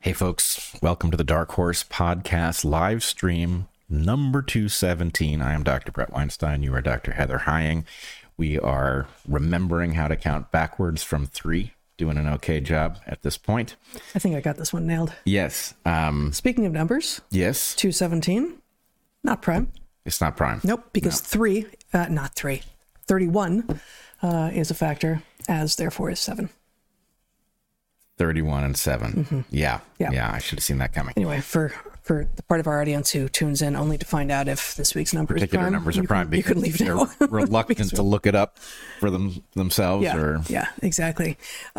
Hey folks, welcome to the Dark Horse Podcast live stream number 217. I am Dr. Brett Weinstein. You are Dr. Heather Hying. We are remembering how to count backwards from 3. Doing an okay job at this point. I think I got this one nailed. Yes. Speaking of numbers. Yes. 217, not prime. It's not prime. Nope, because 31 is a factor, as therefore is 7. 31 and 7. Mm-hmm. Yeah, I should have seen that coming. Anyway, for the part of our audience who tunes in only to find out if this week's number is prime, numbers are prime, you can leave now. They're reluctant to look it up for themselves. Yeah, exactly.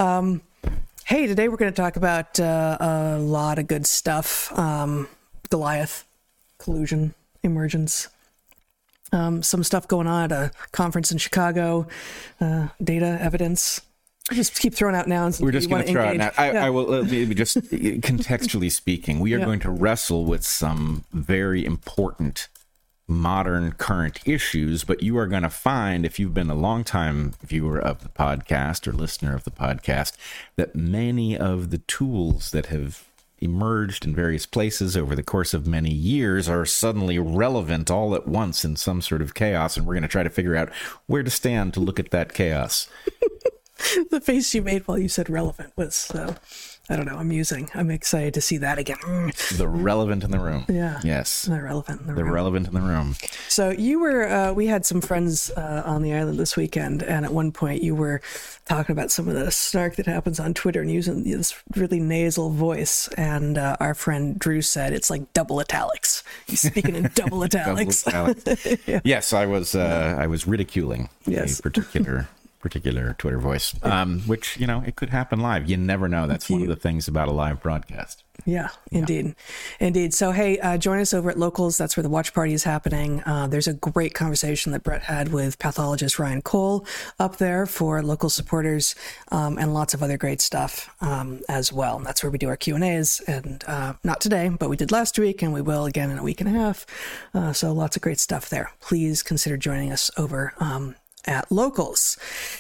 Hey, today we're going to talk about a lot of good stuff. Goliath, collusion, emergence. Some stuff going on at a conference in Chicago, data, evidence. I just keep throwing out nouns. We're just going to throw out now. I will just contextually speaking, we are going to wrestle with some very important modern current issues, but you are going to find, if you've been a long-time viewer of the podcast or listener of the podcast, that many of the tools that have emerged in various places over the course of many years are suddenly relevant all at once in some sort of chaos, and we're going to try to figure out where to stand to look at that chaos. The face you made while you said relevant was, I don't know, amusing. I'm excited to see that again. The relevant in the room. Yeah. Yes. The relevant in the room. The relevant in the room. So you were, we had some friends on the island this weekend, and at one point you were talking about some of the snark that happens on Twitter and using this really nasal voice. And our friend Drew said it's like double italics. He's speaking in double italics. Double italics. Yeah. Yes, I was ridiculing a particular Twitter voice, which, it could happen live. You never know. That's one of the things about a live broadcast. Yeah, indeed. So, hey, join us over at Locals. That's where the watch party is happening. There's a great conversation that Brett had with pathologist Ryan Cole up there for local supporters, and lots of other great stuff as well. And that's where we do our Q&As, and not today, but we did last week, and we will again in a week and a half. So lots of great stuff there. Please consider joining us over at Locals.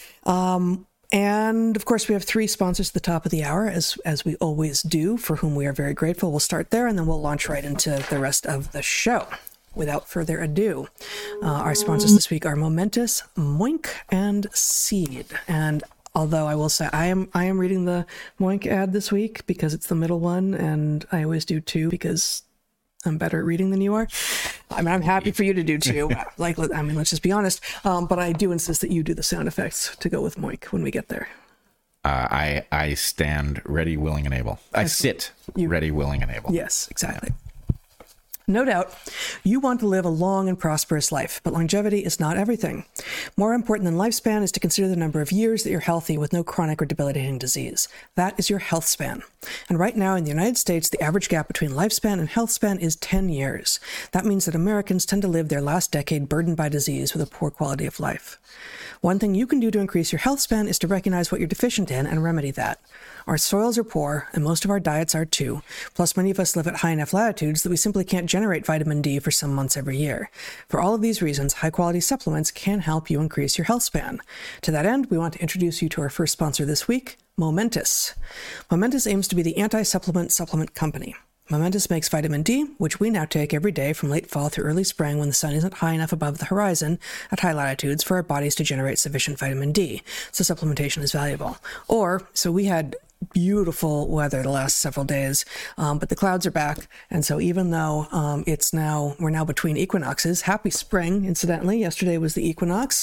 And of course, we have 3 sponsors at the top of the hour, as we always do, for whom we are very grateful. We'll start there, and then we'll launch right into the rest of the show. Without further ado, our sponsors this week are Momentous, Moink, and Seed. And although I will say I am reading the Moink ad this week because it's the middle one, and I always do too because I'm better at reading than you are. I mean, I'm happy for you to do too. Let's just be honest. But I do insist that you do the sound effects to go with Moink when we get there. I stand ready, willing, and able. I sit ready, willing, and able. Yes, exactly. No doubt, you want to live a long and prosperous life, but longevity is not everything. More important than lifespan is to consider the number of years that you're healthy with no chronic or debilitating disease. That is your health span. And right now in the United States, the average gap between lifespan and health span is 10 years. That means that Americans tend to live their last decade burdened by disease with a poor quality of life. One thing you can do to increase your health span is to recognize what you're deficient in and remedy that. Our soils are poor, and most of our diets are too. Plus, many of us live at high enough latitudes that we simply can't generate vitamin D for some months every year. For all of these reasons, high-quality supplements can help you increase your health span. To that end, we want to introduce you to our first sponsor this week, Momentous. Momentous aims to be the anti-supplement company. Momentous makes vitamin D, which we now take every day from late fall through early spring when the sun isn't high enough above the horizon at high latitudes for our bodies to generate sufficient vitamin D. So supplementation is valuable. So we had beautiful weather the last several days, but the clouds are back, and so even though we're now between equinoxes, happy spring, incidentally. Yesterday was the equinox.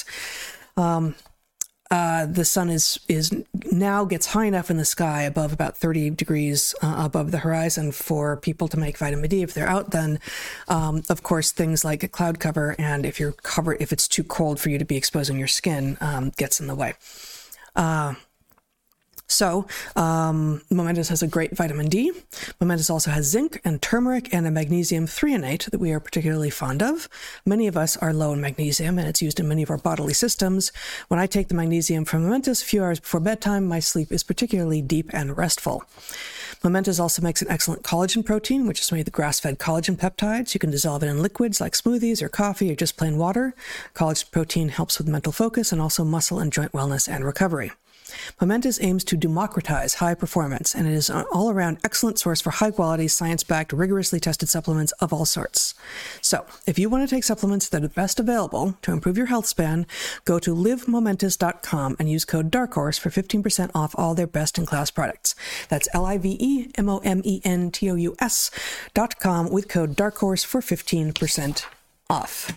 The sun is now gets high enough in the sky above about 30 degrees above the horizon for people to make vitamin D. If they're out, then of course things like a cloud cover, and if it's too cold for you to be exposing your skin, gets in the way. So, Momentous has a great vitamin D. Momentous also has zinc and turmeric and a magnesium threonate that we are particularly fond of. Many of us are low in magnesium, and it's used in many of our bodily systems. When I take the magnesium from Momentous a few hours before bedtime, my sleep is particularly deep and restful. Momentous also makes an excellent collagen protein, which is made of grass-fed collagen peptides. You can dissolve it in liquids like smoothies or coffee or just plain water. Collagen protein helps with mental focus and also muscle and joint wellness and recovery. Momentous aims to democratize high performance, and it is an all-around excellent source for high-quality, science-backed, rigorously tested supplements of all sorts. So, if you want to take supplements that are best available to improve your health span, go to livemomentous.com and use code DARKHORSE for 15% off all their best-in-class products. That's livemomentous.com with code DARKHORSE for 15% off.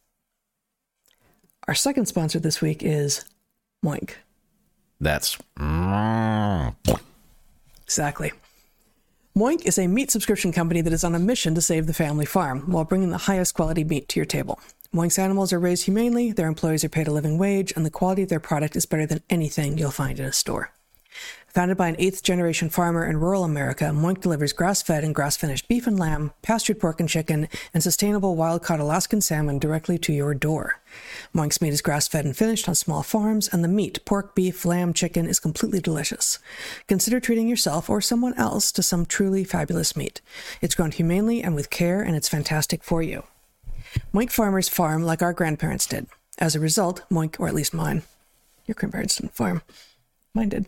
Our second sponsor this week is Moink. That's exactly. Moink is a meat subscription company that is on a mission to save the family farm while bringing the highest quality meat to your table. Moink's animals are raised humanely, their employees are paid a living wage, and the quality of their product is better than anything you'll find in a store. Founded by an 8th-generation farmer in rural America, Moink delivers grass-fed and grass-finished beef and lamb, pastured pork and chicken, and sustainable wild-caught Alaskan salmon directly to your door. Moink's meat is grass-fed and finished on small farms, and the meat, pork, beef, lamb, chicken, is completely delicious. Consider treating yourself or someone else to some truly fabulous meat. It's grown humanely and with care, and it's fantastic for you. Moink farmers farm like our grandparents did. As a result, Moink, or at least mine, your grandparents didn't farm. Mine did.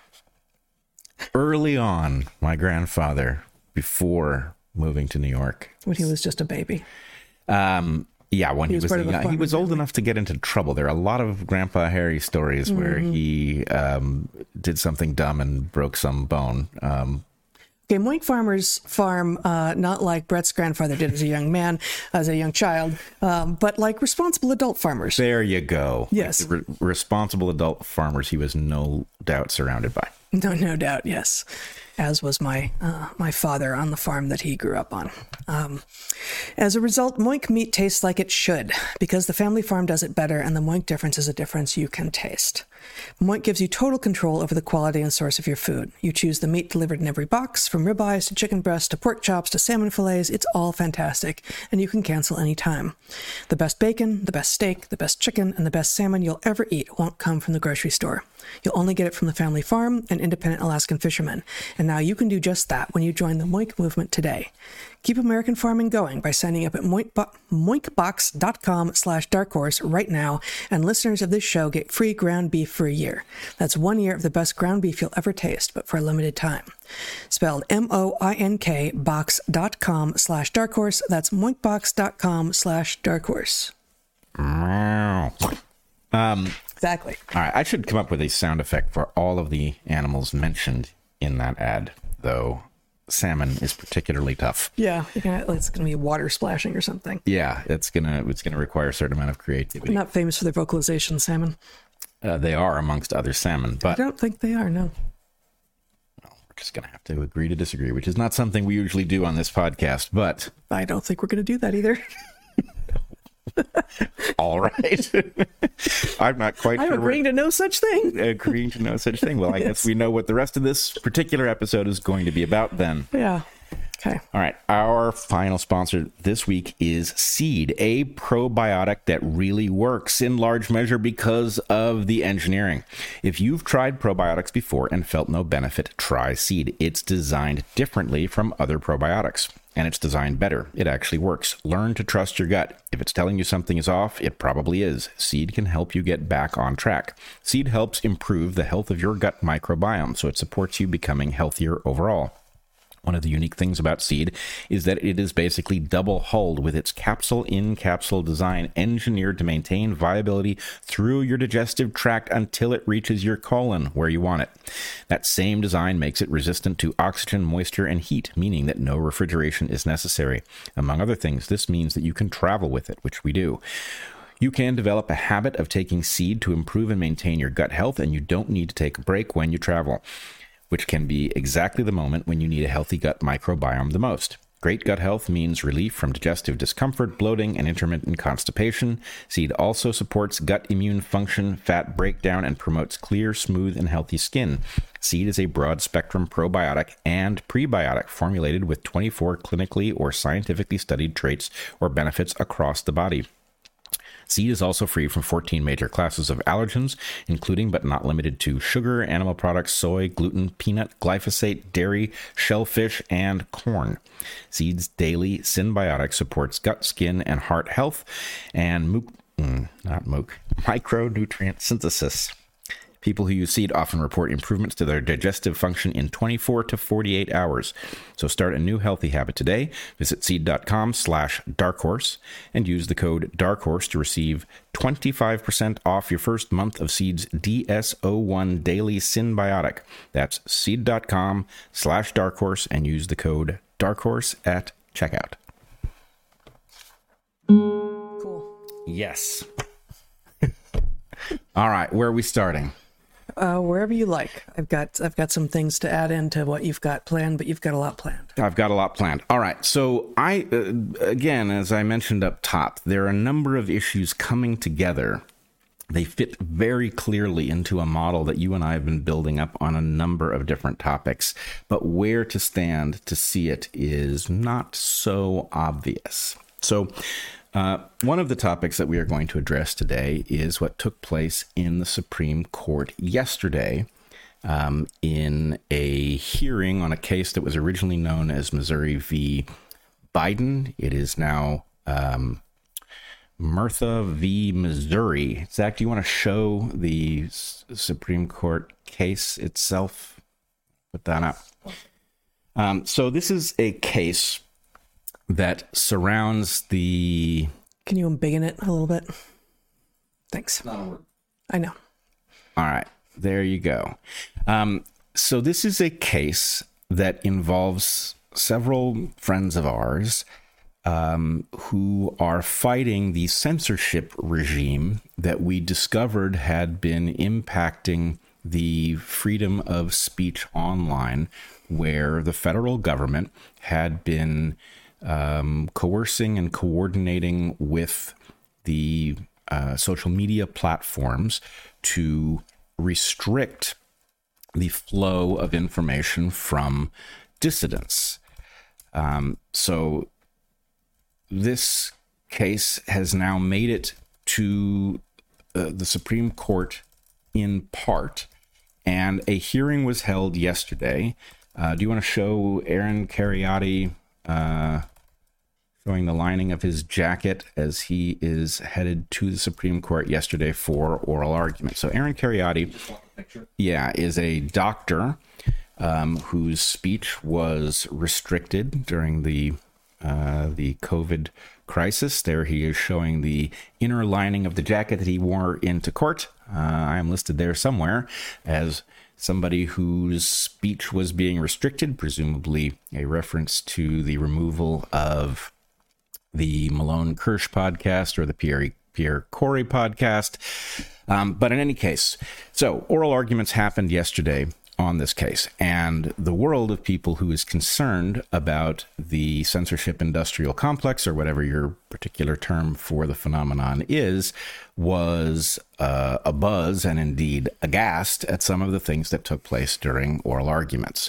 Early on, my grandfather, before moving to New York, when he was just a baby. When he was young, he was old enough to get into trouble. There are a lot of Grandpa Harry stories where he did something dumb and broke some bone. Okay, Moink farmers farm not like Brett's grandfather did as a young man, as a young child, but like responsible adult farmers. There you go. Yes. Like responsible adult farmers he was no doubt surrounded by. No doubt, yes. As was my father on the farm that he grew up on. As a result, Moink meat tastes like it should, because the family farm does it better, and the Moink difference is a difference you can taste. Moink gives you total control over the quality and source of your food. You choose the meat delivered in every box, from ribeyes to chicken breasts to pork chops to salmon fillets. It's all fantastic, and you can cancel any time. The best bacon, the best steak, the best chicken, and the best salmon you'll ever eat won't come from the grocery store. You'll only get it from the family farm and independent Alaskan fishermen. And now you can do just that when you join the Moink movement today. Keep American farming going by signing up at moinkbox.com/darkhorse right now, and listeners of this show get free ground beef for a year. That's 1 year of the best ground beef you'll ever taste, but for a limited time. Spelled MOINK box.com/darkhorse. That's moinkbox.com/darkhorse. Exactly. All right, I should come up with a sound effect for all of the animals mentioned in that ad, though salmon is particularly tough. Yeah, it's going to be water splashing or something. Yeah, it's gonna require a certain amount of creativity. Not famous for their vocalization, salmon. They are amongst other salmon, but I don't think they are. No. Well, we're just gonna have to agree to disagree, which is not something we usually do on this podcast. But I don't think we're going to do that either. All right. I'm not quite sure. I'm agreeing to no such thing. Agreeing to no such thing. Well, I guess we know what the rest of this particular episode is going to be about then. Yeah. Okay. All right. Our final sponsor this week is Seed, a probiotic that really works in large measure because of the engineering. If you've tried probiotics before and felt no benefit, try Seed. It's designed differently from other probiotics, and it's designed better. It actually works. Learn to trust your gut. If it's telling you something is off, it probably is. Seed can help you get back on track. Seed helps improve the health of your gut microbiome, so it supports you becoming healthier overall. One of the unique things about Seed is that it is basically double-hulled with its capsule-in-capsule design engineered to maintain viability through your digestive tract until it reaches your colon where you want it. That same design makes it resistant to oxygen, moisture, and heat, meaning that no refrigeration is necessary. Among other things, this means that you can travel with it, which we do. You can develop a habit of taking Seed to improve and maintain your gut health, and you don't need to take a break when you travel, which can be exactly the moment when you need a healthy gut microbiome the most. Great gut health means relief from digestive discomfort, bloating, and intermittent constipation. Seed also supports gut immune function, fat breakdown, and promotes clear, smooth, and healthy skin. Seed is a broad-spectrum probiotic and prebiotic formulated with 24 clinically or scientifically studied traits or benefits across the body. Seed is also free from 14 major classes of allergens, including but not limited to sugar, animal products, soy, gluten, peanut, glyphosate, dairy, shellfish, and corn. Seed's daily synbiotic supports gut, skin, and heart health and micronutrient synthesis. People who use Seed often report improvements to their digestive function in 24 to 48 hours. So start a new healthy habit today. Visit seed.com/darkhorse and use the code DARKHORSE to receive 25% off your first month of Seed's DS-01 Daily Synbiotic. That's seed.com/darkhorse and use the code DARKHORSE at checkout. Cool. Yes. All right, where are we starting? Wherever you like. I've got some things to add into what you've got planned, but you've got a lot planned. I've got a lot planned. All right. So again, as I mentioned up top, there are a number of issues coming together. They fit very clearly into a model that you and I have been building up on a number of different topics, but where to stand to see it is not so obvious. So one of the topics that we are going to address today is what took place in the Supreme Court yesterday in a hearing on a case that was originally known as Missouri v. Biden. It is now Murtha v. Missouri. Zach, do you want to show the Supreme Court case itself? Put that up. So this is a case that surrounds the... Can you embiggen it a little bit? Thanks. I know. All right. There you go. So this is a case that involves several friends of ours who are fighting the censorship regime that we discovered had been impacting the freedom of speech online, where the federal government had been coercing and coordinating with the social media platforms to restrict the flow of information from dissidents. So this case has now made it to the Supreme Court in part, and a hearing was held yesterday. Do you want to show Aaron Kheriaty showing the lining of his jacket as he is headed to the Supreme Court yesterday for oral argument? So Aaron Kheriaty, is a doctor whose speech was restricted during the COVID crisis. There he is showing the inner lining of the jacket that he wore into court. I am listed there somewhere as somebody whose speech was being restricted, presumably a reference to the removal of the Malone Kirsch podcast or the Pierre Corey podcast. But in any case, so oral arguments happened yesterday on this case, and the world of people who is concerned about the censorship industrial complex, or whatever your particular term for the phenomenon is, was abuzz and indeed aghast at some of the things that took place during oral arguments.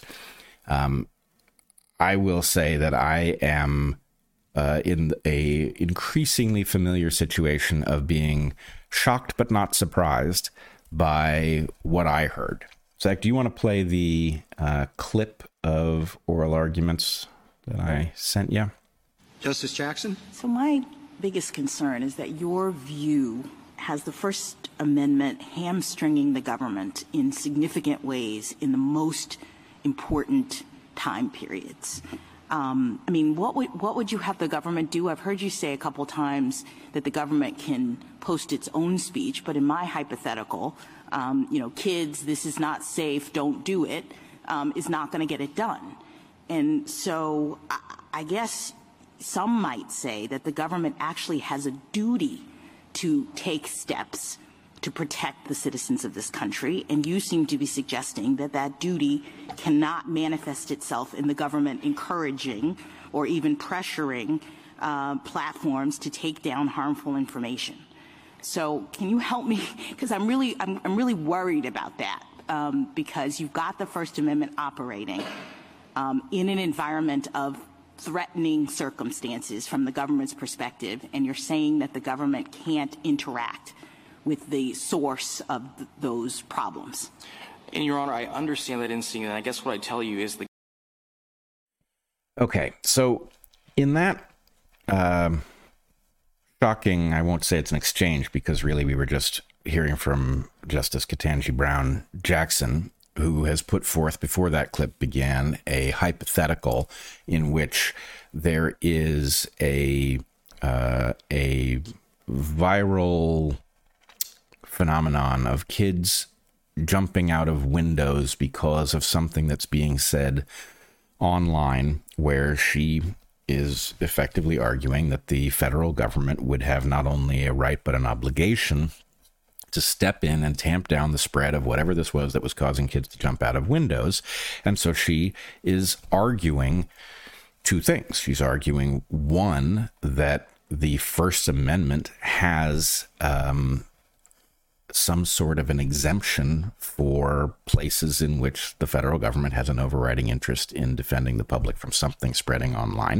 I will say that I am in a increasingly familiar situation of being shocked but not surprised by what I heard. Zach, do you want to play the clip of oral arguments that I sent you? Justice Jackson? So my biggest concern is that your view has the First Amendment hamstringing the government in significant ways in the most important time periods. I mean, what would you have the government do? I've heard you say a couple times that the government can post its own speech, but in my hypothetical, kids, this is not safe, don't do it, is not going to get it done. And so I guess some might say that the government actually has a duty to take steps to protect the citizens of this country, and you seem to be suggesting that that duty cannot manifest itself in the government encouraging or even pressuring platforms to take down harmful information. So can you help me? Because I'm really worried about that, because you've got the First Amendment operating in an environment of threatening circumstances from the government's perspective, and you're saying that the government can't interact with the source of those problems. And Your Honor, I understand that instinct, and I guess what I tell you is the... Okay, so in that shocking, I won't say it's an exchange, because really we were just hearing from Justice Ketanji Brown Jackson, who has put forth, before that clip began, a hypothetical in which there is a viral phenomenon of kids jumping out of windows because of something that's being said online, where she is effectively arguing that the federal government would have not only a right but an obligation to step in and tamp down the spread of whatever this was that was causing kids to jump out of windows. And so she is arguing two things. She's arguing, one, that the First Amendment has some sort of an exemption for places in which the federal government has an overriding interest in defending the public from something spreading online.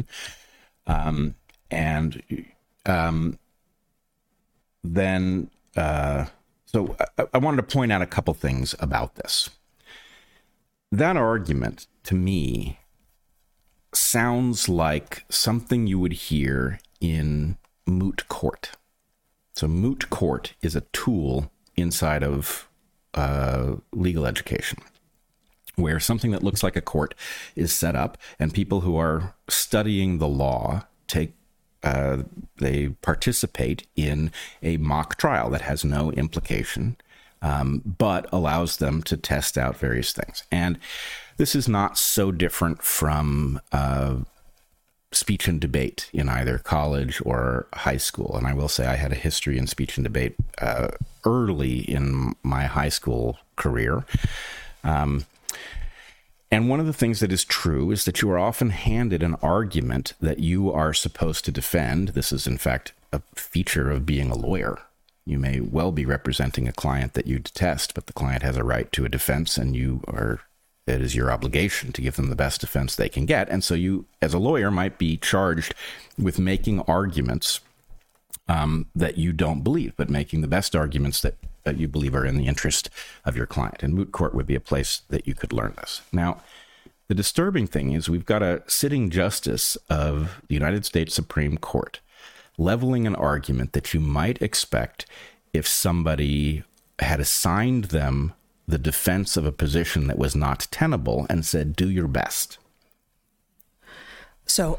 So I wanted to point out a couple things about this. That argument, to me, sounds like something you would hear in moot court. So moot court is a tool inside of legal education, where something that looks like a court is set up, and people who are studying the law they participate in a mock trial that has no implication, but allows them to test out various things. And this is not so different from speech and debate in either college or high school. And I will say I had a history in speech and debate early in my high school career. And one of the things that is true is that you are often handed an argument that you are supposed to defend. This is, in fact, a feature of being a lawyer. You may well be representing a client that you detest, but the client has a right to a defense, and it is your obligation to give them the best defense they can get. And so you, as a lawyer, might be charged with making arguments that you don't believe, but making the best arguments that you believe are in the interest of your client. And moot court would be a place that you could learn this. Now, the disturbing thing is we've got a sitting justice of the United States Supreme Court leveling an argument that you might expect if somebody had assigned them the defense of a position that was not tenable and said, do your best. So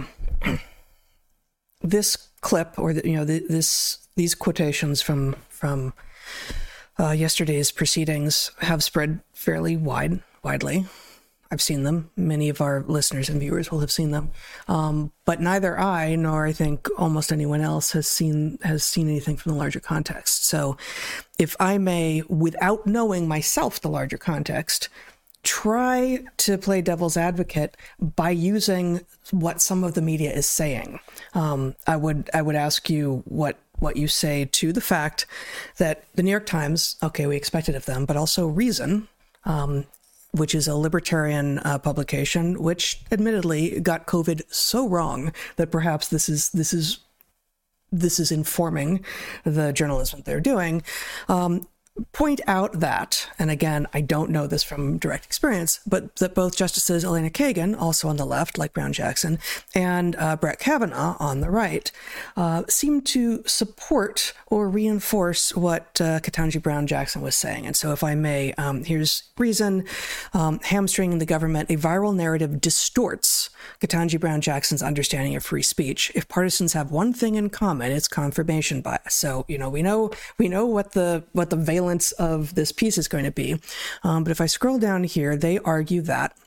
this clip, or these quotations from yesterday's proceedings have spread fairly widely. I've seen them. Many of our listeners and viewers will have seen them. But neither I nor I think almost anyone else has seen anything from the larger context. So if I may, without knowing myself the larger context, try to play devil's advocate by using what some of the media is saying. I would ask you what you say to the fact that the New York Times, okay, we expect it of them, but also Reason, which is a libertarian publication, which admittedly got COVID so wrong that perhaps this is informing the journalism they're doing. Point out that, and again, I don't know this from direct experience, but that both Justices Elena Kagan, also on the left, like Brown Jackson, and Brett Kavanaugh on the right, seem to support or reinforce what Ketanji Brown Jackson was saying. And so if I may, here's Reason, hamstringing the government, a viral narrative distorts Ketanji Brown Jackson's understanding of free speech. If partisans have one thing in common, it's confirmation bias. So, we know what the valence of this piece is going to be. But if I scroll down here, they argue that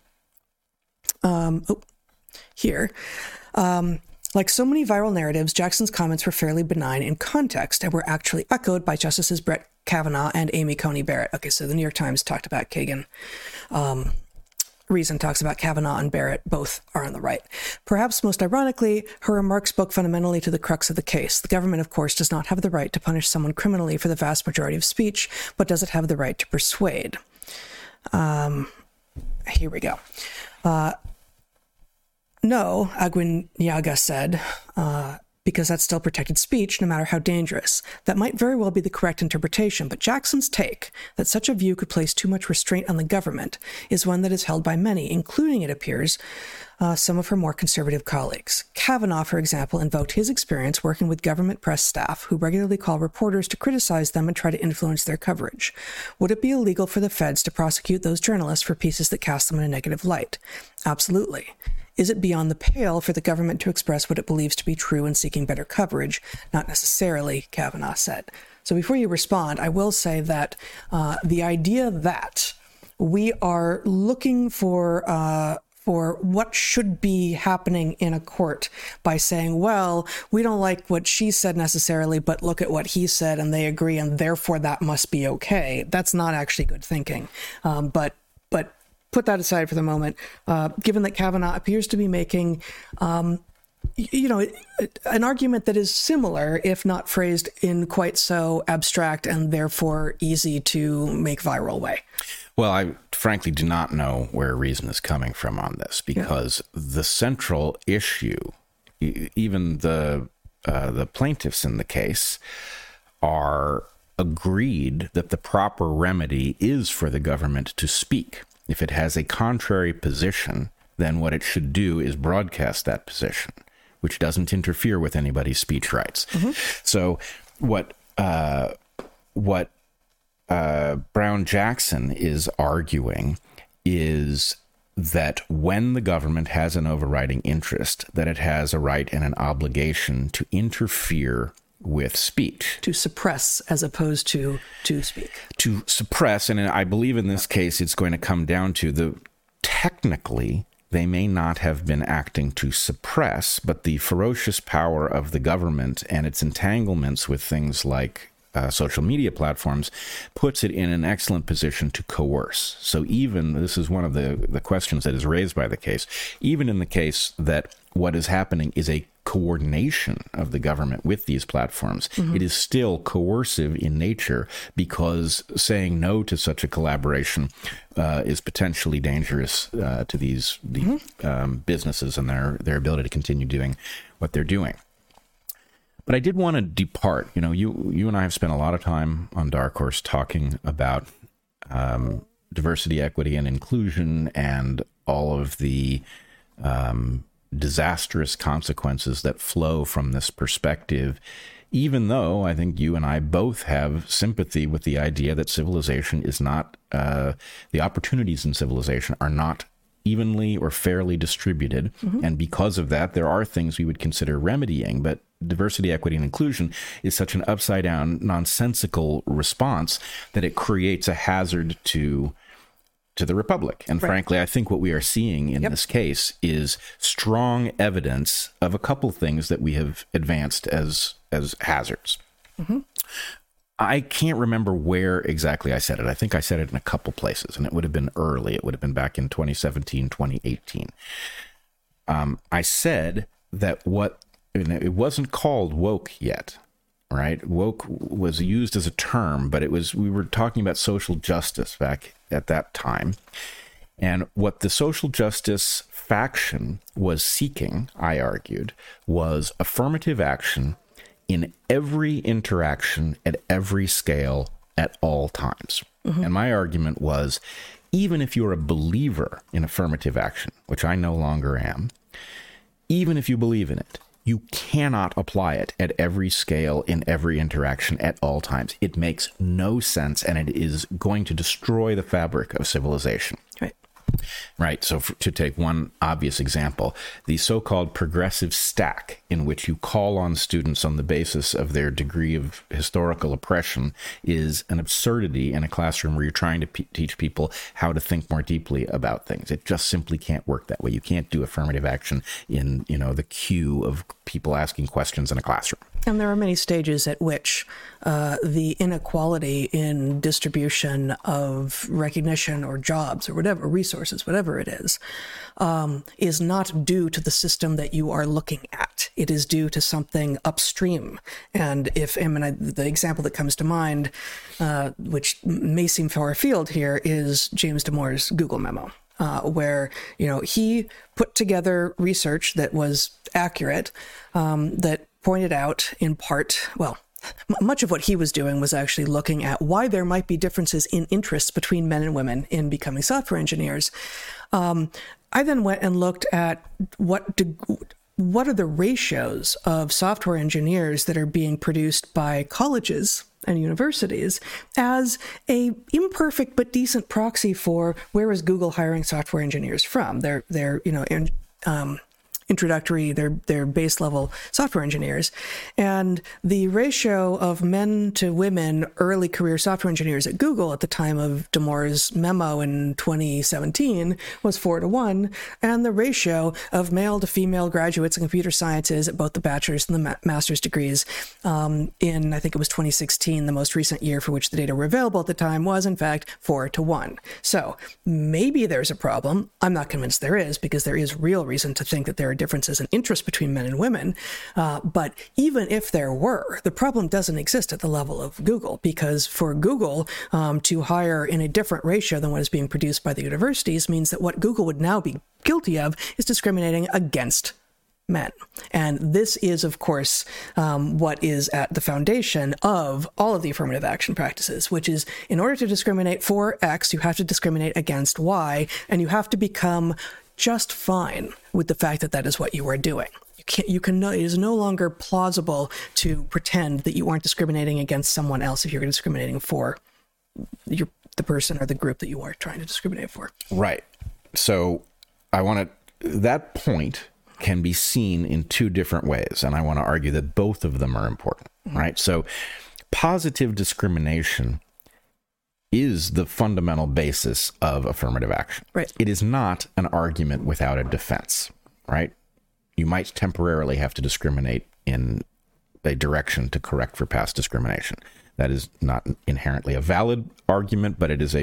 like so many viral narratives, Jackson's comments were fairly benign in context and were actually echoed by Justices Brett Kavanaugh and Amy Coney Barrett. Okay, so the New York Times talked about Kagan. Reason talks about Kavanaugh and Barrett. Both are on the right. Perhaps most ironically, her remarks spoke fundamentally to the crux of the case. The government, of course, does not have the right to punish someone criminally for the vast majority of speech, but does it have the right to persuade? Here we go. No, Aguinaldo said, because that's still protected speech, no matter how dangerous. That might very well be the correct interpretation, but Jackson's take that such a view could place too much restraint on the government is one that is held by many, including, it appears, some of her more conservative colleagues. Kavanaugh, for example, invoked his experience working with government press staff who regularly call reporters to criticize them and try to influence their coverage. Would it be illegal for the feds to prosecute those journalists for pieces that cast them in a negative light? Absolutely. Is it beyond the pale for the government to express what it believes to be true in seeking better coverage? Not necessarily, Kavanaugh said. So before you respond, I will say that the idea that we are looking for what should be happening in a court by saying, well, we don't like what she said necessarily, but look at what he said and they agree, and therefore that must be okay. That's not actually good thinking. But put that aside for the moment. Given that Kavanaugh appears to be making, an argument that is similar, if not phrased in quite so abstract and therefore easy to make viral way. Well, I frankly do not know where reason is coming from on this, because the central issue, even the plaintiffs in the case, are agreed that the proper remedy is for the government to speak. If it has a contrary position, then what it should do is broadcast that position, which doesn't interfere with anybody's speech rights. Mm-hmm. So what Brown Jackson is arguing is that when the government has an overriding interest, that it has a right and an obligation to interfere with speech. To suppress as opposed to speak. To suppress, and I believe in this case it's going to come down to technically they may not have been acting to suppress, but the ferocious power of the government and its entanglements with things like social media platforms puts it in an excellent position to coerce. So even, this is one of the questions that is raised by the case, even in the case that what is happening is a coordination of the government with these platforms, mm-hmm. It is still coercive in nature, because saying no to such a collaboration is potentially dangerous to these mm-hmm. Businesses and their ability to continue doing what they're doing. But I did want to depart. You and I have spent a lot of time on Dark Horse talking about diversity, equity, and inclusion, and all of the disastrous consequences that flow from this perspective, even though I think you and I both have sympathy with the idea that civilization is not, the opportunities in civilization are not evenly or fairly distributed. Mm-hmm. And because of that, there are things we would consider remedying. But diversity, equity, and inclusion is such an upside down, nonsensical response that it creates a hazard to the Republic. And right. Frankly, I think what we are seeing in this case is strong evidence of a couple things that we have advanced as hazards. Mm-hmm. I can't remember where exactly I said it. I think I said it in a couple places, and it would have been early. It would have been back in 2017, 2018. I said that it wasn't called woke yet, right? Woke was used as a term, but we were talking about social justice back at that time. And what the social justice faction was seeking, I argued, was affirmative action in every interaction at every scale at all times. Mm-hmm. And my argument was, even if you're a believer in affirmative action, which I no longer am, even if you believe in it, you cannot apply it at every scale in every interaction at all times. It makes no sense, and it is going to destroy the fabric of civilization. Right. So to take one obvious example, the so-called progressive stack, in which you call on students on the basis of their degree of historical oppression, is an absurdity in a classroom where you're trying to teach people how to think more deeply about things. It just simply can't work that way. You can't do affirmative action in, the queue of people asking questions in a classroom. And there are many stages at which the inequality in distribution of recognition or jobs or whatever, resources, whatever it is not due to the system that you are looking at. It is due to something upstream. And the example that comes to mind, which may seem far afield here, is James Damore's Google memo. Where, he put together research that was accurate, that pointed out in part, well, much of what he was doing was actually looking at why there might be differences in interests between men and women in becoming software engineers. I then went and looked at what are the ratios of software engineers that are being produced by colleges and universities as a imperfect but decent proxy for where is Google hiring software engineers from. They're introductory, their base level software engineers. And the ratio of men to women early career software engineers at Google at the time of Damore's memo in 2017 was 4-1. And the ratio of male to female graduates in computer sciences at both the bachelor's and the master's degrees in, I think it was 2016, the most recent year for which the data were available at the time, was in fact 4-1. So maybe there's a problem. I'm not convinced there is, because there is real reason to think that there are differences in interest between men and women. But even if there were, the problem doesn't exist at the level of Google, because for Google to hire in a different ratio than what is being produced by the universities means that what Google would now be guilty of is discriminating against men. And this is, of course, what is at the foundation of all of the affirmative action practices, which is in order to discriminate for X, you have to discriminate against Y, and you have to become just fine with the fact that that is what you are doing. It is no longer plausible to pretend that you aren't discriminating against someone else if you're discriminating for the person or the group that you are trying to discriminate for. Right. So that point can be seen in two different ways, and I want to argue that both of them are important, right? So positive discrimination is the fundamental basis of affirmative action. Right. It is not an argument without a defense, right? You might temporarily have to discriminate in a direction to correct for past discrimination. That is not inherently a valid argument, but it is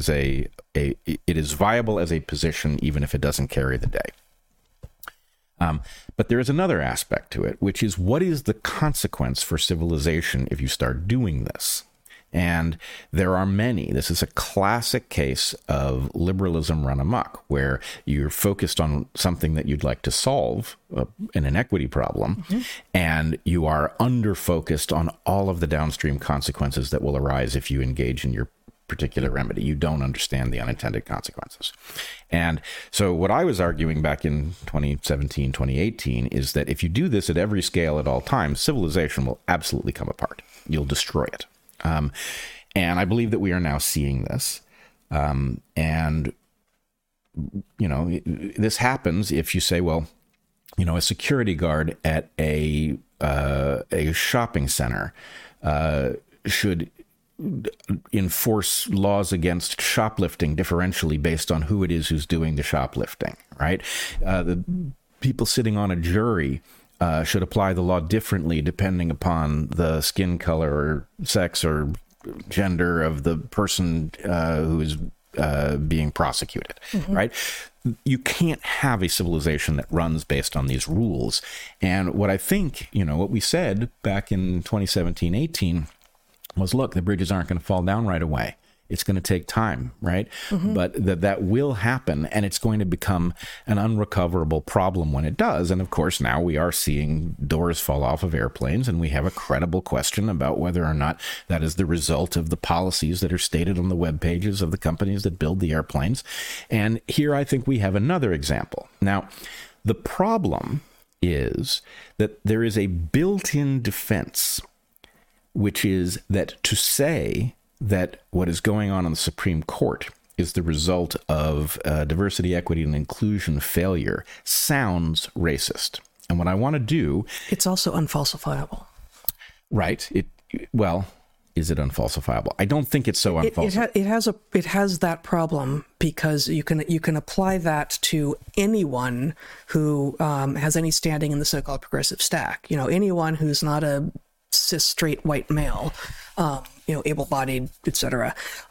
viable as a position, even if it doesn't carry the day. But there is another aspect to it, which is what is the consequence for civilization if you start doing this? And there are many. This is a classic case of liberalism run amok, where you're focused on something that you'd like to solve, an inequity problem, and you are under-focused on all of the downstream consequences that will arise if you engage in your particular remedy. You don't understand the unintended consequences. And so what I was arguing back in 2017, 2018, is that if you do this at every scale at all times, civilization will absolutely come apart. You'll destroy it. And I believe that we are now seeing this. And, you know, this happens if you say, well, you know, a security guard at a shopping center should enforce laws against shoplifting differentially based on who it is who's doing the shoplifting, right? The people sitting on a jury should apply the law differently depending upon the skin color or sex or gender of the person who is being prosecuted, right? You can't have a civilization that runs based on these rules. And what I think, you know, what we said back in 2017, 18 was, look, the bridges aren't going to fall down right away. It's going to take time, right? But that will happen, and it's going to become an unrecoverable problem when it does. And of course, now we are seeing doors fall off of airplanes, and we have a credible question about whether or not that is the result of the policies that are stated on the web pages of the companies that build the airplanes. And here I think we have another example. Now, the problem is that there is a built-in defense, which is that to say that what is going on in the Supreme Court is the result of diversity, equity, and inclusion failure sounds racist. And what I want to do... It's also unfalsifiable. Right. Well, is it unfalsifiable? I don't think it's so unfalsifiable. It has that problem because you can apply that to anyone who has any standing in the so-called progressive stack. You know, anyone who's not a cis straight white male, able-bodied, etc.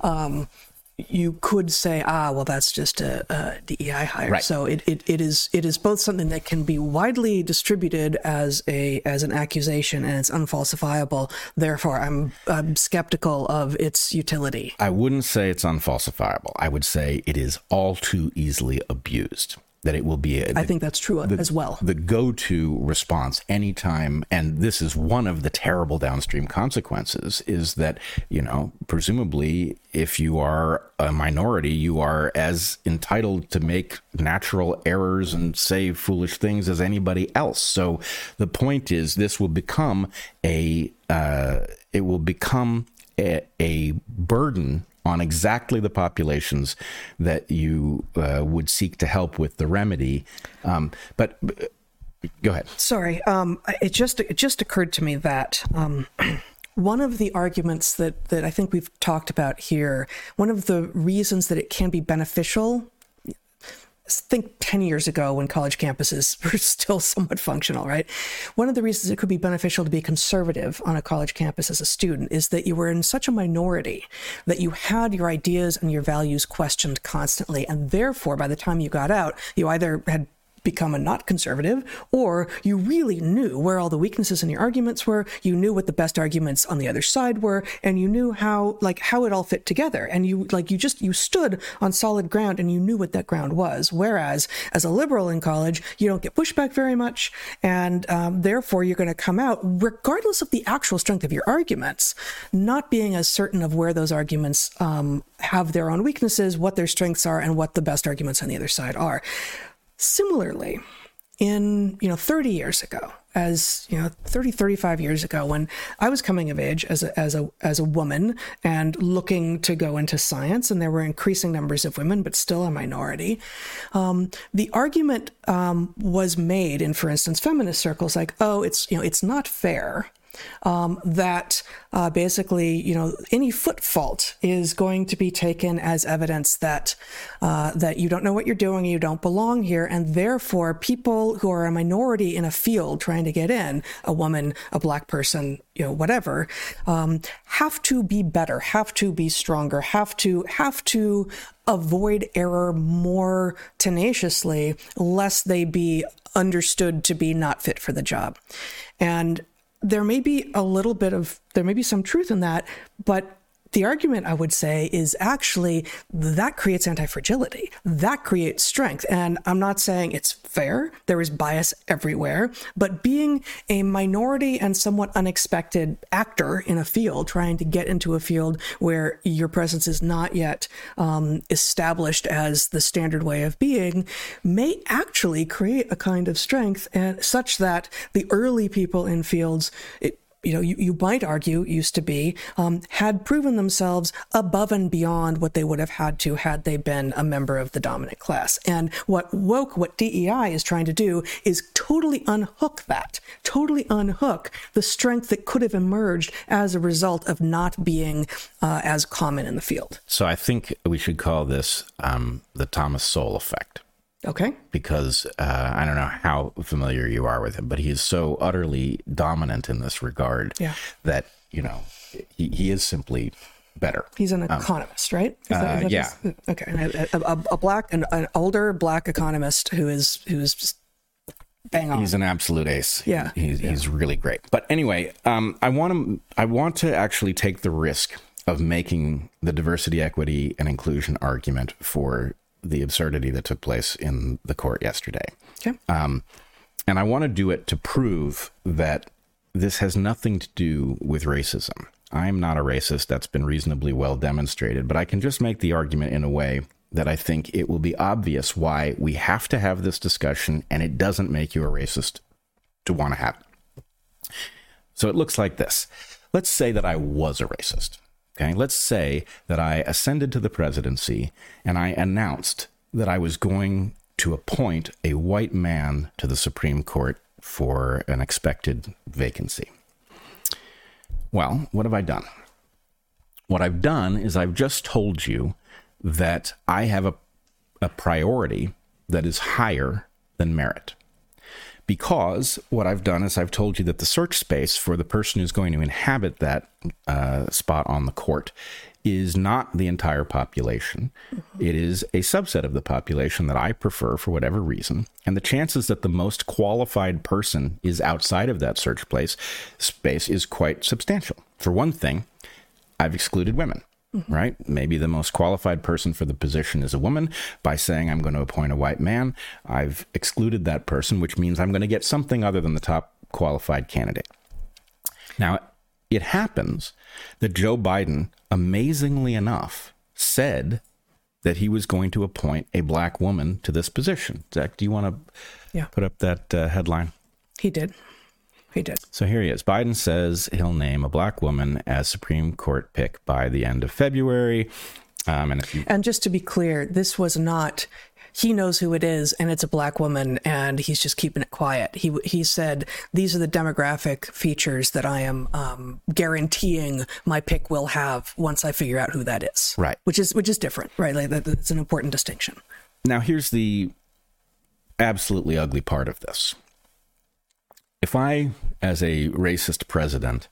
You could say, well, that's just a DEI hire. Right. So it is both something that can be widely distributed as an accusation, and it's unfalsifiable. Therefore, I'm skeptical of its utility. I wouldn't say it's unfalsifiable. I would say it is all too easily abused. that it will be I think that's true as well. The go-to response anytime, and this is one of the terrible downstream consequences, is that, presumably if you are a minority, you are as entitled to make natural errors and say foolish things as anybody else. So the point is, this will become a burden on exactly the populations that you would seek to help with the remedy. But go ahead. Sorry. It just occurred to me that one of the arguments that I think we've talked about here, one of the reasons that it can be beneficial, think 10 years ago when college campuses were still somewhat functional, right? One of the reasons it could be beneficial to be conservative on a college campus as a student is that you were in such a minority that you had your ideas and your values questioned constantly. And therefore, by the time you got out, you either had become a not conservative, or you really knew where all the weaknesses in your arguments were, you knew what the best arguments on the other side were, and you knew how it all fit together. And you stood on solid ground and you knew what that ground was. Whereas as a liberal in college, you don't get pushback very much. And therefore you're going to come out, regardless of the actual strength of your arguments, not being as certain of where those arguments have their own weaknesses, what their strengths are, and what the best arguments on the other side are. Similarly, in 30 years ago, 35 years ago, when I was coming of age as a woman and looking to go into science, and there were increasing numbers of women, but still a minority, the argument was made in, for instance, feminist circles, like, oh, it's not fair that basically, any foot fault is going to be taken as evidence that you don't know what you're doing, you don't belong here, and therefore people who are a minority in a field trying to get in, a woman, a black person, whatever, have to be better, have to be stronger, have to avoid error more tenaciously, lest they be understood to be not fit for the job. And there may be some truth in that, but the argument, I would say, is actually that creates anti-fragility. That creates strength. And I'm not saying it's fair. There is bias everywhere. But being a minority and somewhat unexpected actor in a field, trying to get into a field where your presence is not yet established as the standard way of being, may actually create a kind of strength, and such that the early people in fields, you might argue, used to be, had proven themselves above and beyond what they would have had to had they been a member of the dominant class. And what DEI is trying to do is totally unhook the strength that could have emerged as a result of not being as common in the field. So I think we should call this the Thomas Sowell effect. Okay. Because I don't know how familiar you are with him, but he is so utterly dominant in this regard that, he is simply better. He's an economist, right? Is that yeah. Okay. An older black economist who's just bang on. He's an absolute ace. Yeah. He's really great. But anyway, I want to actually take the risk of making the diversity, equity, and inclusion argument for the absurdity that took place in the court yesterday. Okay. And I want to do it to prove that this has nothing to do with racism. I'm not a racist. That's been reasonably well demonstrated, but I can just make the argument in a way that I think it will be obvious why we have to have this discussion, and it doesn't make you a racist to want to have it. So it looks like this. Let's say that I was a racist. Okay, let's say that I ascended to the presidency and I announced that I was going to appoint a white man to the Supreme Court for an expected vacancy. Well, what have I done? What I've done is I've just told you that I have a priority that is higher than merit. Because what I've done is I've told you that the search space for the person who's going to inhabit that spot on the court is not the entire population. It is a subset of the population that I prefer for whatever reason. And the chances that the most qualified person is outside of that search space is quite substantial. For one thing, I've excluded women. right? Maybe the most qualified person for the position is a woman. By saying I'm going to appoint a white man, I've excluded that person, which means I'm going to get something other than the top qualified candidate. Now, it happens that Joe Biden, amazingly enough, said that he was going to appoint a black woman to this position. Zach, do you want to put up that headline? He did. So here he is. Biden says he'll name a black woman as Supreme Court pick by the end of February. And just to be clear, this was not, he knows who it is and it's a black woman and he's just keeping it quiet. He said, these are the demographic features that I am guaranteeing my pick will have once I figure out who that is. Right. Which is different, right? Like that's an important distinction. Now, here's the absolutely ugly part of this. If I, as a racist president,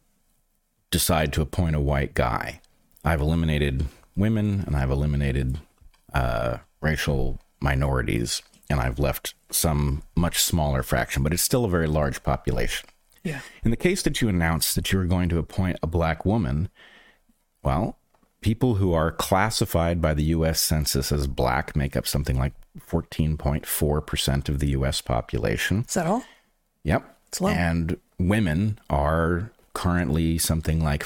decide to appoint a white guy, I've eliminated women and I've eliminated racial minorities, and I've left some much smaller fraction, but it's still a very large population. Yeah. In the case that you announced that you were going to appoint a black woman, well, people who are classified by the U.S. Census as black make up something like 14.4% of the U.S. population. Is that all? Yep. It's low. And women are currently something like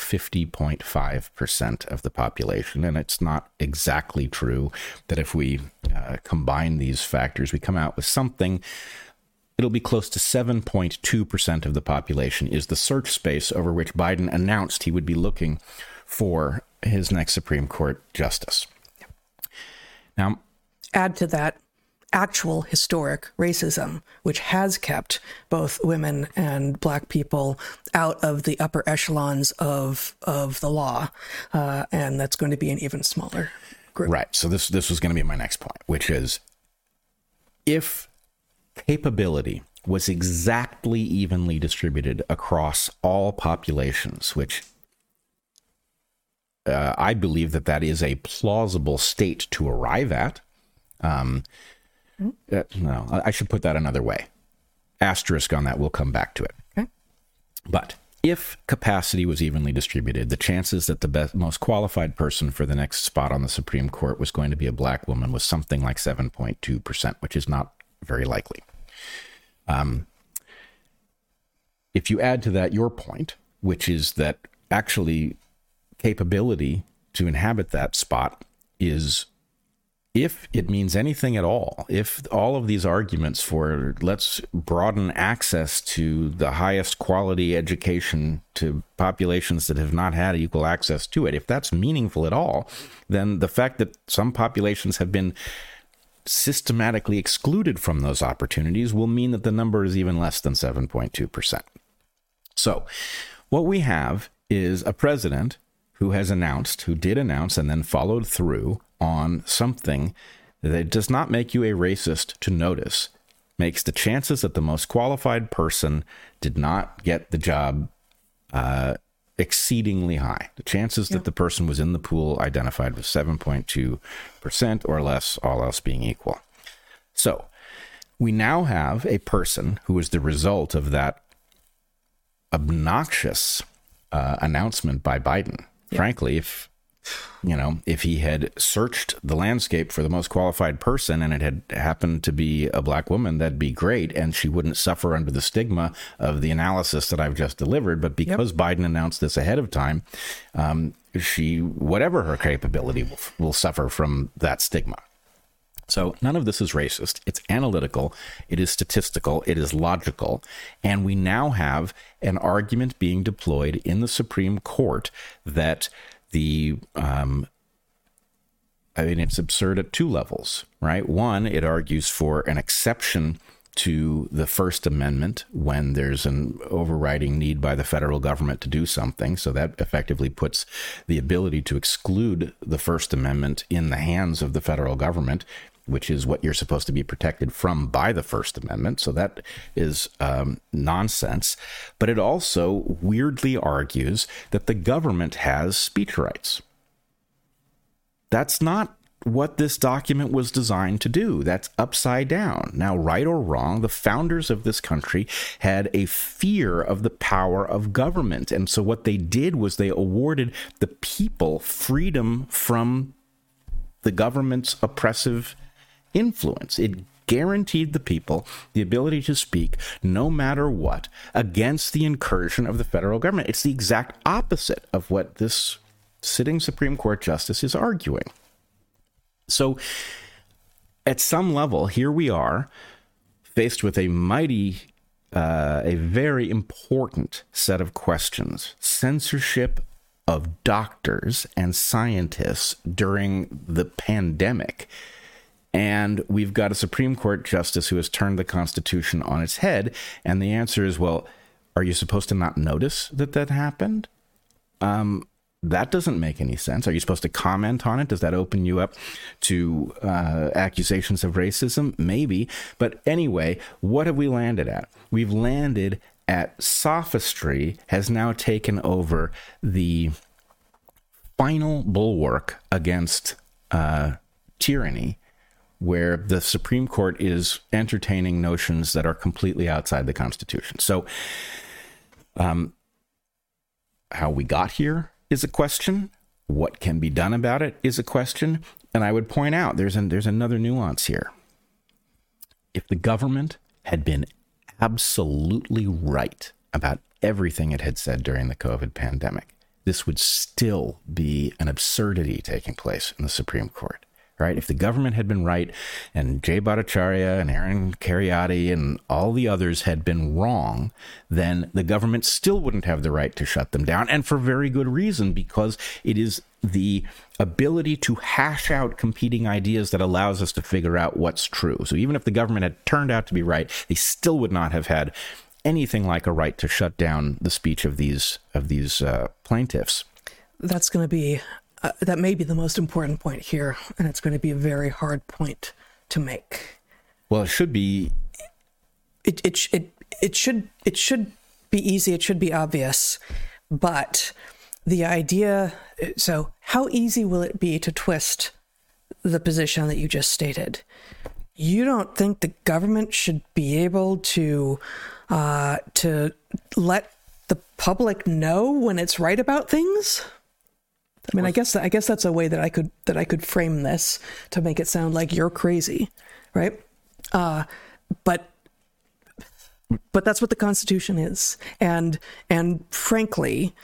50.5% of the population. And it's not exactly true that if we combine these factors, we come out with something. It'll be close to 7.2% of the population is the search space over which Biden announced he would be looking for his next Supreme Court justice. Now, add to that actual historic racism, which has kept both women and black people out of the upper echelons of the law. And that's going to be an even smaller group. Right. So this was going to be my next point, which is if capability was exactly evenly distributed across all populations, which I believe that is a plausible state to arrive at. No, I should put that another way. Asterisk on that, we'll come back to it. Okay. But if capacity was evenly distributed, the chances that the most qualified person for the next spot on the Supreme Court was going to be a black woman was something like 7.2%, which is not very likely. If you add to that your point, which is that actually capability to inhabit that spot is, if it means anything at all, if all of these arguments for let's broaden access to the highest quality education to populations that have not had equal access to it, if that's meaningful at all, then the fact that some populations have been systematically excluded from those opportunities will mean that the number is even less than 7.2%. So what we have is a president who did announce and then followed through on something that does not make you a racist to notice, makes the chances that the most qualified person did not get the job exceedingly high. The chances that the person was in the pool identified was 7.2% or less, all else being equal. So we now have a person who is the result of that obnoxious announcement by Biden. Yeah. Frankly, if he had searched the landscape for the most qualified person and it had happened to be a black woman, that'd be great. And she wouldn't suffer under the stigma of the analysis that I've just delivered. But because Biden announced this ahead of time, whatever her capability will suffer from that stigma. So none of this is racist. It's analytical. It is statistical. It is logical. And we now have an argument being deployed in the Supreme Court that it's absurd at two levels, right? One, it argues for an exception to the First Amendment when there's an overriding need by the federal government to do something. So that effectively puts the ability to exclude the First Amendment in the hands of the federal government, which is what you're supposed to be protected from by the First Amendment. So that is nonsense. But it also weirdly argues that the government has speech rights. That's not what this document was designed to do. That's upside down. Now, right or wrong, the founders of this country had a fear of the power of government. And so what they did was they awarded the people freedom from the government's oppressive influence. It guaranteed the people the ability to speak no matter what against the incursion of the federal government. It's the exact opposite of what this sitting Supreme Court justice is arguing. So at some level, here we are faced with a very important set of questions. Censorship of doctors and scientists during the pandemic. And we've got a Supreme Court justice who has turned the Constitution on its head. And the answer is, well, are you supposed to not notice that happened? That doesn't make any sense. Are you supposed to comment on it? Does that open you up to accusations of racism? Maybe. But anyway, what have we landed at? We've landed at sophistry has now taken over the final bulwark against tyranny, where the Supreme Court is entertaining notions that are completely outside the Constitution. So how we got here is a question. What can be done about it is a question. And I would point out there's another nuance here. If the government had been absolutely right about everything it had said during the COVID pandemic, this would still be an absurdity taking place in the Supreme Court. Right? If the government had been right and Jay Bhattacharya and Aaron Kheriaty and all the others had been wrong, then the government still wouldn't have the right to shut them down. And for very good reason, because it is the ability to hash out competing ideas that allows us to figure out what's true. So even if the government had turned out to be right, they still would not have had anything like a right to shut down the speech of these plaintiffs. That's going to be that may be the most important point here, and it's going to be a very hard point to make. Well, it should be. It should be easy. It should be obvious, but the idea. So, how easy will it be to twist the position that you just stated? You don't think the government should be able to let the public know when it's right about things? I mean, I guess that's a way that I could frame this to make it sound like you're crazy, right? But that's what the Constitution is, and frankly,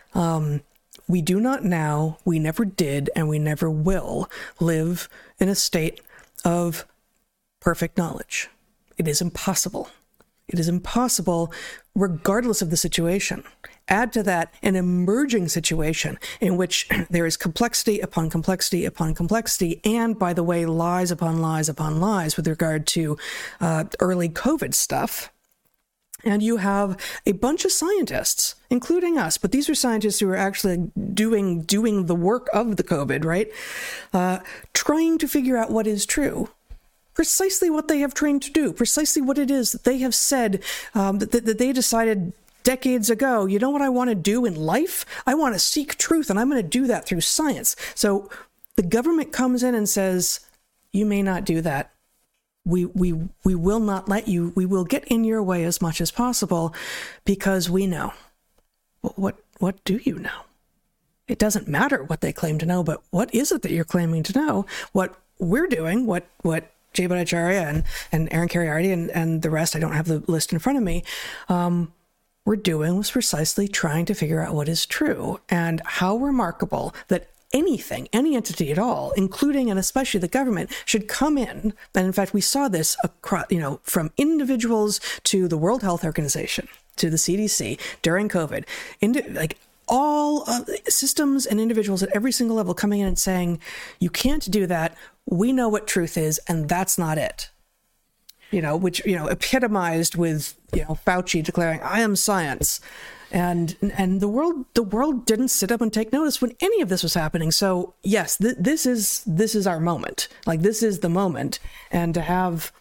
we do not now, we never did, and we never will live in a state of perfect knowledge. It is impossible. It is impossible, regardless of the situation. Add to that an emerging situation in which there is complexity upon complexity upon complexity, and, by the way, lies upon lies upon lies with regard to early COVID stuff. And you have a bunch of scientists, including us, but these are scientists who are actually doing the work of the COVID, right? Trying to figure out what is true. Precisely what they have trained to do, precisely what it is that they have said, that they decided decades ago, you know what I want to do in life? I want to seek truth, and I'm going to do that through science. So the government comes in and says, you may not do that. We will not let you. We will get in your way as much as possible because we know. What do you know? It doesn't matter what they claim to know, but what is it that you're claiming to know? What we're doing, what Jay Bhattacharya and Aaron Kheriaty and the rest, I don't have the list in front of me, we're doing was precisely trying to figure out what is true. And how remarkable that anything, any entity at all, including and especially the government, should come in. And in fact, we saw this across, from individuals to the World Health Organization to the CDC during COVID, all systems and individuals at every single level coming in and saying, you can't do that. We know what truth is, and that's not it. Which epitomized with Fauci declaring, "I am science," and the world didn't sit up and take notice when any of this was happening. So yes, this is our moment. Like, this is the moment, and to have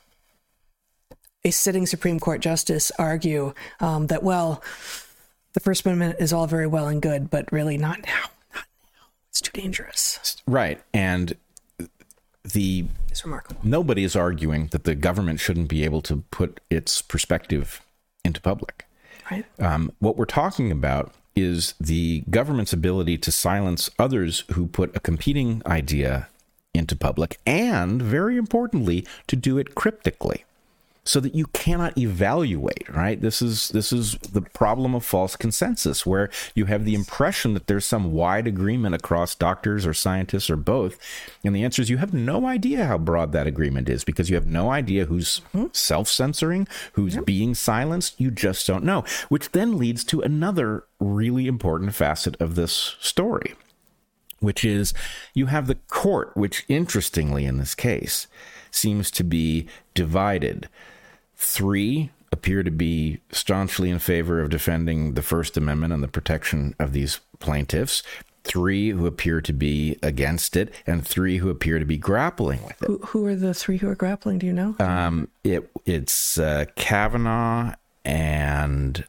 a sitting Supreme Court justice argue that, well, the First Amendment is all very well and good, but really not now. It's too dangerous. Right, and It's remarkable. Nobody is arguing that the government shouldn't be able to put its perspective into public. Right. What we're talking about is the government's ability to silence others who put a competing idea into public, and very importantly, to do it cryptically, so that you cannot evaluate, right? This is the problem of false consensus, where you have the impression that there's some wide agreement across doctors or scientists or both. And the answer is you have no idea how broad that agreement is, because you have no idea who's self-censoring, who's being silenced. You just don't know, which then leads to another really important facet of this story, which is you have the court, which interestingly in this case seems to be divided. 3 appear to be staunchly in favor of defending the First Amendment and the protection of these plaintiffs. 3 who appear to be against it, and 3 who appear to be grappling with it. Who are the 3 who are grappling? Do you know? It's Kavanaugh and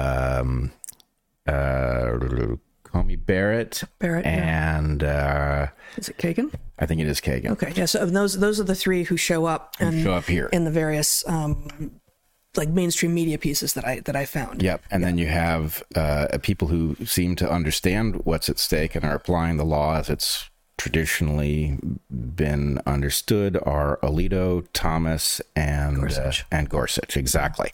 Comey Barrett, and is it Kagan? I think it is Kagan. Okay, yeah. So those are the 3 who show up here in the various like mainstream media pieces that I found. Yep, and then you have people who seem to understand what's at stake and are applying the law as it's traditionally been understood are Alito, Thomas, and Gorsuch. Exactly.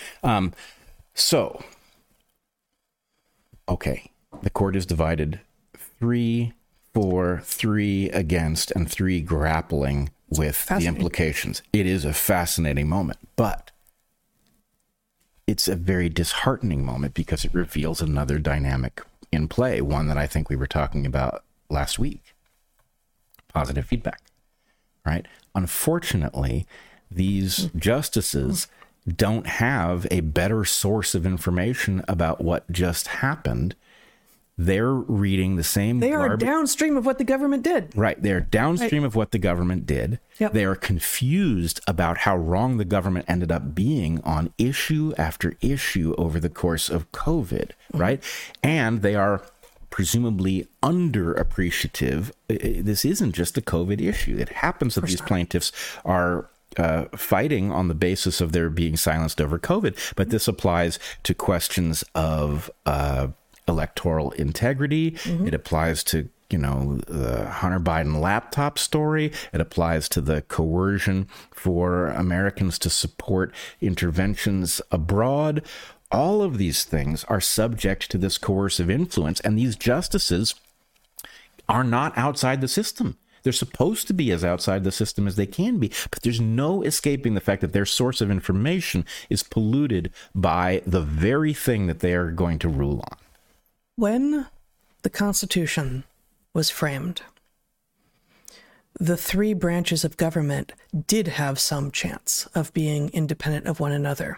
Okay. The court is divided 3 for, 3 against, and 3 grappling with the implications. It is a fascinating moment, but it's a very disheartening moment because it reveals another dynamic in play, one that I think we were talking about last week. Positive feedback, right? Unfortunately, these justices don't have a better source of information about what just happened. They're reading the same. They are downstream of what the government did. Right. They're downstream of what the government did. Yep. They are confused about how wrong the government ended up being on issue after issue over the course of COVID. Right. And they are presumably underappreciative. This isn't just a COVID issue. It happens that these plaintiffs are fighting on the basis of their being silenced over COVID. But this applies to questions of electoral integrity. It applies to, the Hunter Biden laptop story. It applies to the coercion for Americans to support interventions abroad. All of these things are subject to this coercive influence, and these justices are not outside the system. They're supposed to be as outside the system as they can be, but there's no escaping the fact that their source of information is polluted by the very thing that they are going to rule on. When the Constitution was framed, the 3 branches of government did have some chance of being independent of one another.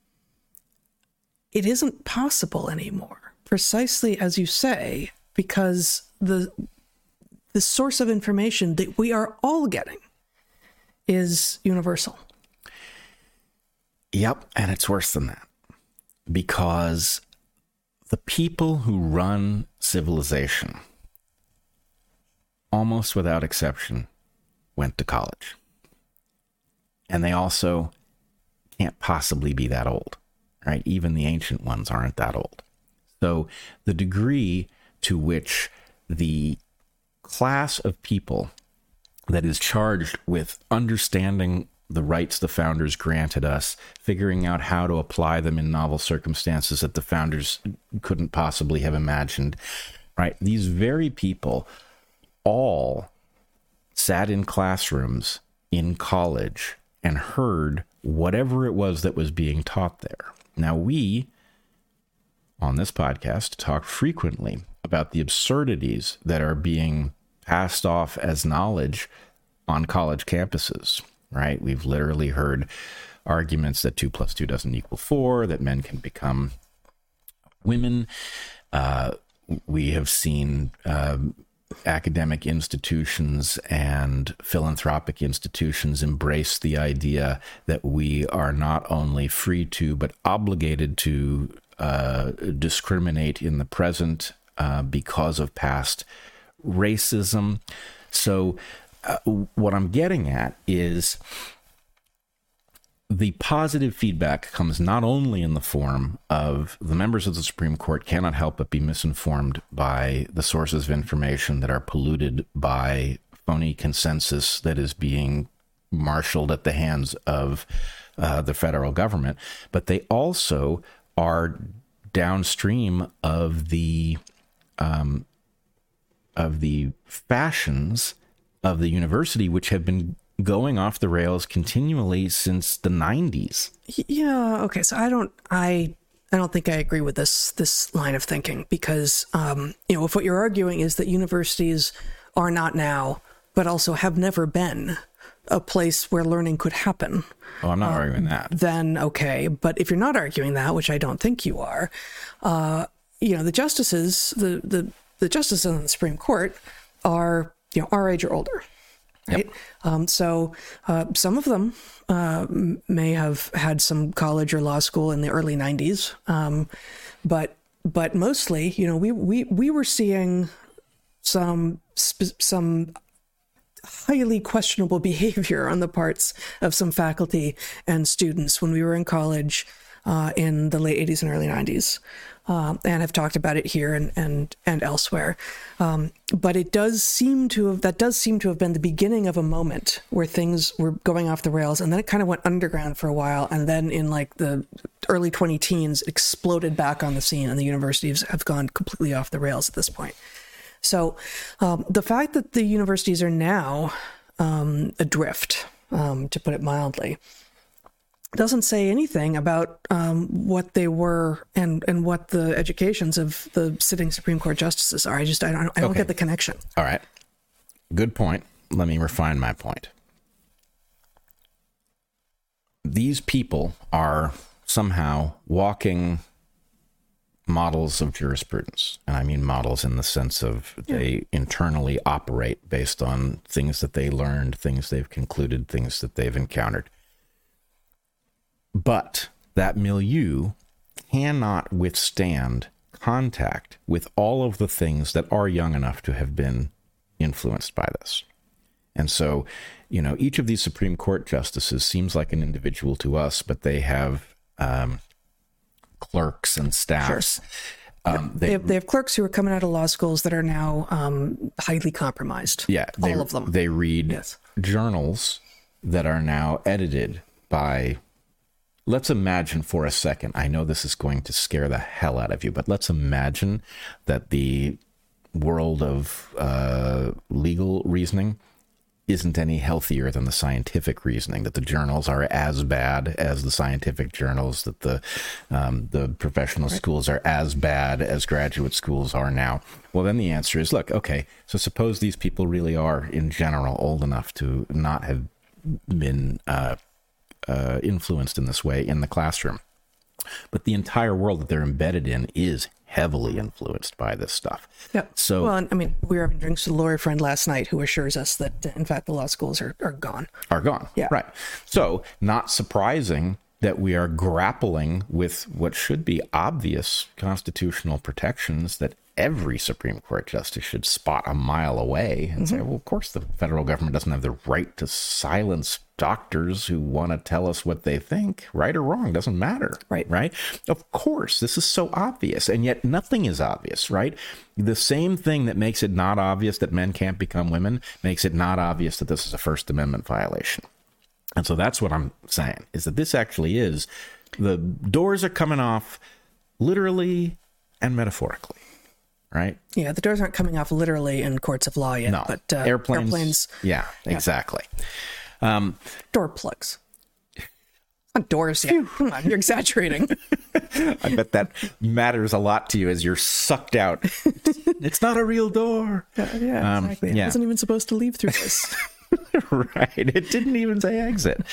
It isn't possible anymore, precisely as you say, because the source of information that we are all getting is universal. Yep, and it's worse than that, because the people who run civilization, almost without exception, went to college. And they also can't possibly be that old, right? Even the ancient ones aren't that old. So the degree to which the class of people that is charged with understanding the rights the founders granted us, figuring out how to apply them in novel circumstances that the founders couldn't possibly have imagined, right? These very people all sat in classrooms in college and heard whatever it was that was being taught there. Now, we, on this podcast, talk frequently about the absurdities that are being passed off as knowledge on college campuses. Right? We've literally heard arguments that 2 + 2 doesn't equal 4, that men can become women. We have seen academic institutions and philanthropic institutions embrace the idea that we are not only free to, but obligated to discriminate in the present because of past racism. So what I'm getting at is the positive feedback comes not only in the form of the members of the Supreme Court cannot help but be misinformed by the sources of information that are polluted by phony consensus that is being marshaled at the hands of the federal government, but they also are downstream of the fashions of the university, which have been going off the rails continually since the 90s. Yeah. Okay. So I don't think I agree with this line of thinking, because if what you're arguing is that universities are not now, but also have never been, a place where learning could happen. Oh, I'm not arguing that. Then okay. But if you're not arguing that, which I don't think you are, the justices, the justices on the Supreme Court are our age or older. Right. Yep. So some of them may have had some college or law school in the early 90s, but mostly, we were seeing some highly questionable behavior on the parts of some faculty and students when we were in college in the late 80s and early 90s, and have talked about it here and elsewhere. But that does seem to have been the beginning of a moment where things were going off the rails, and then it kind of went underground for a while, and then in like the early 2010s, it exploded back on the scene, and the universities have gone completely off the rails at this point. So the fact that the universities are now adrift, to put it mildly, doesn't say anything about what they were and what the educations of the sitting Supreme Court justices are. I don't get the connection. All right. Good point. Let me refine my point. These people are somehow walking models of jurisprudence. And I mean models in the sense of they internally operate based on things that they learned, things they've concluded, things that they've encountered. But that milieu cannot withstand contact with all of the things that are young enough to have been influenced by this. And so, each of these Supreme Court justices seems like an individual to us, but they have clerks and staffs. Sure. They have clerks who are coming out of law schools that are now highly compromised. Yeah. All of them. They read journals that are now edited by, let's imagine for a second, I know this is going to scare the hell out of you, but let's imagine that the world of legal reasoning isn't any healthier than the scientific reasoning, that the journals are as bad as the scientific journals, that the professional schools are as bad as graduate schools are now. Well, then the answer is, look, okay, so suppose these people really are, in general, old enough to not have been influenced in this way in the classroom. But the entire world that they're embedded in is heavily influenced by this stuff. Yeah. So, well, I mean, we were having drinks with a lawyer friend last night who assures us that, in fact, the law schools are gone. Are gone. Yeah. Right. So, not surprising that we are grappling with what should be obvious constitutional protections that every Supreme Court justice should spot a mile away and say, well, of course, the federal government doesn't have the right to silence doctors who want to tell us what they think, right or wrong, doesn't matter. Right. Of course, this is so obvious, and yet nothing is obvious, right? The same thing that makes it not obvious that men can't become women makes it not obvious that this is a First Amendment violation. And so that's what I'm saying, is that this actually is, the doors are coming off literally and metaphorically. Right? Yeah, the doors aren't coming off literally in courts of law yet. No, but airplanes. Yeah, exactly. Door plugs. Not doors yet. Come on, you're exaggerating. I bet that matters a lot to you as you're sucked out. It's not a real door. Yeah, exactly. I wasn't even supposed to leave through this. Right. It didn't even say exit.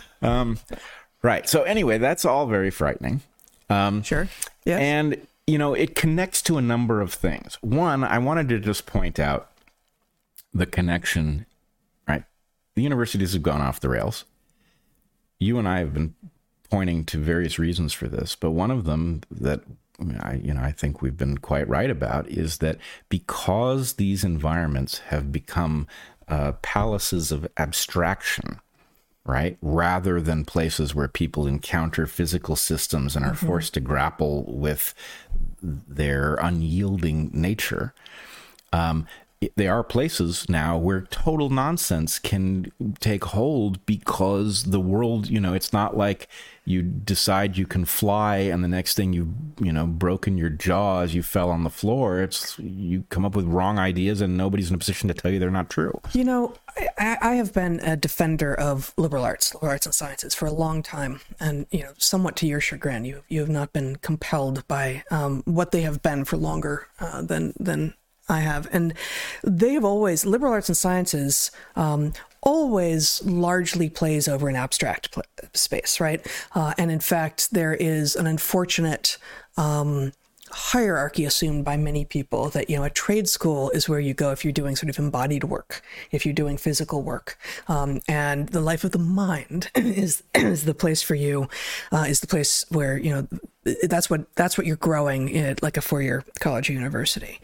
Right. So anyway, that's all very frightening. Sure. Yeah. And it connects to a number of things. One, I wanted to just point out the connection, right? The universities have gone off the rails. You and I have been pointing to various reasons for this, but one of them that I think we've been quite right about is that because these environments have become palaces of abstraction, right? Rather than places where people encounter physical systems and are forced to grapple with their unyielding nature. There are places now where total nonsense can take hold because the world, it's not like you decide you can fly and the next thing you've broken your jaw as you fell on the floor. It's you come up with wrong ideas and nobody's in a position to tell you they're not true. I have been a defender of liberal arts and sciences for a long time. And, somewhat to your chagrin, you have not been compelled by what they have been for longer than I have. And they have always, liberal arts and sciences, always largely plays over an abstract space, right? And in fact, there is an unfortunate hierarchy assumed by many people that, a trade school is where you go if you're doing sort of embodied work, if you're doing physical work. And the life of the mind is the place for you, is the place where, that's what you're growing in like a 4-year college or university.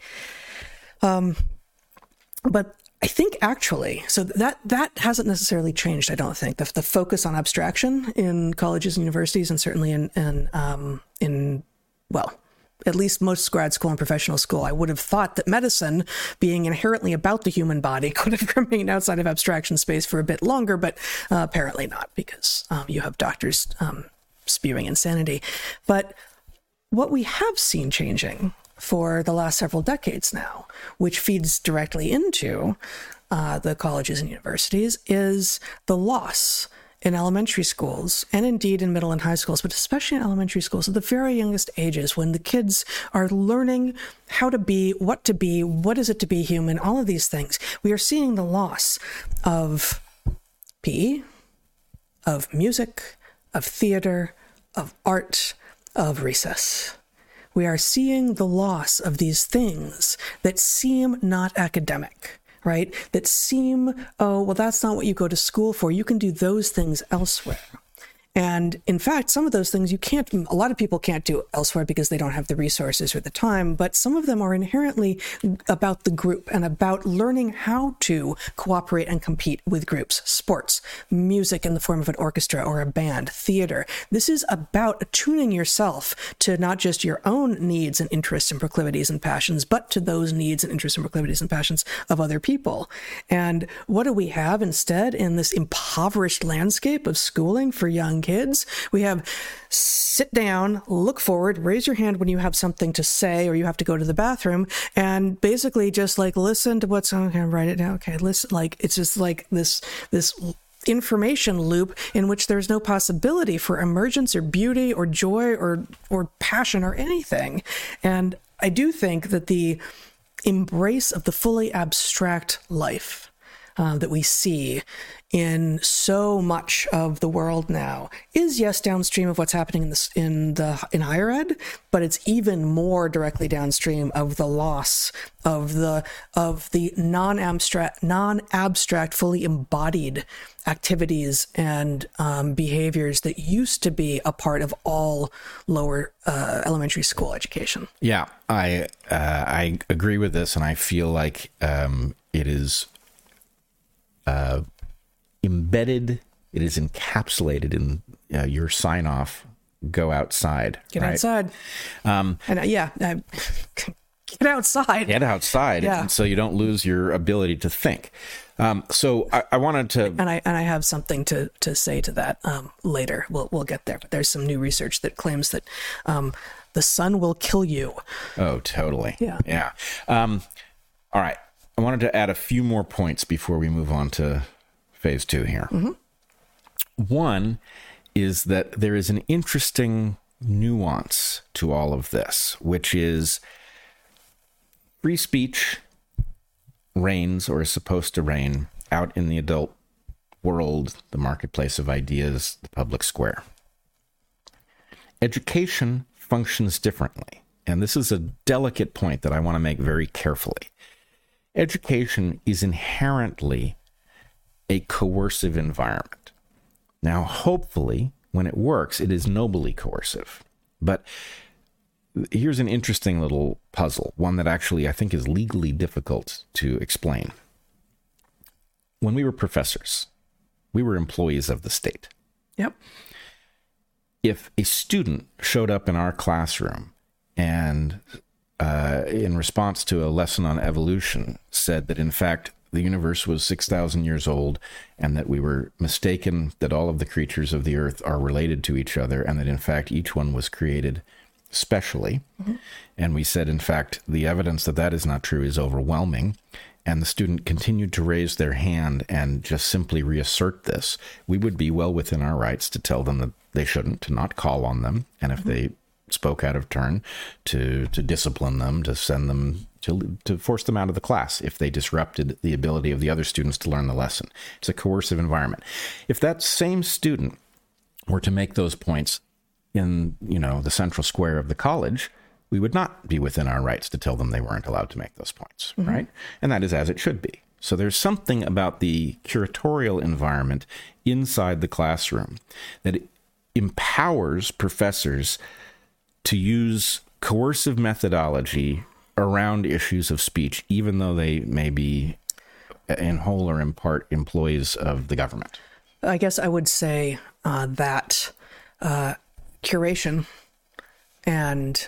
But I think actually, so that hasn't necessarily changed. I don't think the focus on abstraction in colleges and universities, and certainly in at least most grad school and professional school, I would have thought that medicine, being inherently about the human body, could have remained outside of abstraction space for a bit longer, but apparently not, because you have doctors spewing insanity. But what we have seen changing for the last several decades now, which feeds directly into the colleges and universities, is the loss in elementary schools, and indeed in middle and high schools, but especially in elementary schools, at the very youngest ages, when the kids are learning how to be, what is it to be human, all of these things. We are seeing the loss of PE, of music, of theater, of art, of recess. We are seeing the loss of these things that seem not academic, right? That seem, that's not what you go to school for. You can do those things elsewhere. And in fact, some of those things a lot of people can't do elsewhere because they don't have the resources or the time, but some of them are inherently about the group and about learning how to cooperate and compete with groups. Sports, music in the form of an orchestra or a band, theater. This is about attuning yourself to not just your own needs and interests and proclivities and passions, but to those needs and interests and proclivities and passions of other people. And what do we have instead in this impoverished landscape of schooling for young kids? We have sit down, look forward, raise your hand when you have something to say or you have to go to the bathroom, and basically just like listen to what's on, write it down. Okay, listen, like it's just like this information loop in which there's no possibility for emergence or beauty or joy or passion or anything. And I do think that the embrace of the fully abstract life that we see in so much of the world now is, yes, downstream of what's happening in higher ed, but it's even more directly downstream of the loss of the non-abstract, fully embodied activities and behaviors that used to be a part of all lower elementary school education. Yeah, I agree with this, and I feel like it is embedded, it is encapsulated in your sign off, go outside. Get outside. Get outside. Get outside. Yeah. And so you don't lose your ability to think. So I wanted to... And I have something to say to that later. We'll get there. But there's some new research that claims that the sun will kill you. Oh, totally. Yeah. All right. I wanted to add a few more points before we move on to phase 2 here. Mm-hmm. One is that there is an interesting nuance to all of this, which is free speech reigns, or is supposed to reign, out in the adult world, the marketplace of ideas, the public square. Education functions differently, and this is a delicate point that I want to make very carefully. Education is inherently a coercive environment. Now, hopefully, when it works, it is nobly coercive. But here's an interesting little puzzle, one that actually I think is legally difficult to explain. when we were professors, we were employees of the state. Yep. If a student showed up in our classroom and in response to a lesson on evolution said that, in fact, the universe was 6,000 years old and that we were mistaken that all of the creatures of the earth are related to each other and that, in fact, each one was created specially. Mm-hmm. And we said, in fact, the evidence that that is not true is overwhelming. And the student continued to raise their hand and just simply reassert this, we would be well within our rights to tell them that they shouldn't, to not call on them. And if they spoke out of turn, to discipline them, to send them, to force them out of the class if they disrupted the ability of the other students to learn the lesson. It's a coercive environment. If that same student were to make those points in, the central square of the college, we would not be within our rights to tell them they weren't allowed to make those points, mm-hmm. right? And that is as it should be. So there's something about the curatorial environment inside the classroom that empowers professors to use coercive methodology around issues of speech, even though they may be in whole or in part employees of the government. I guess I would say that curation and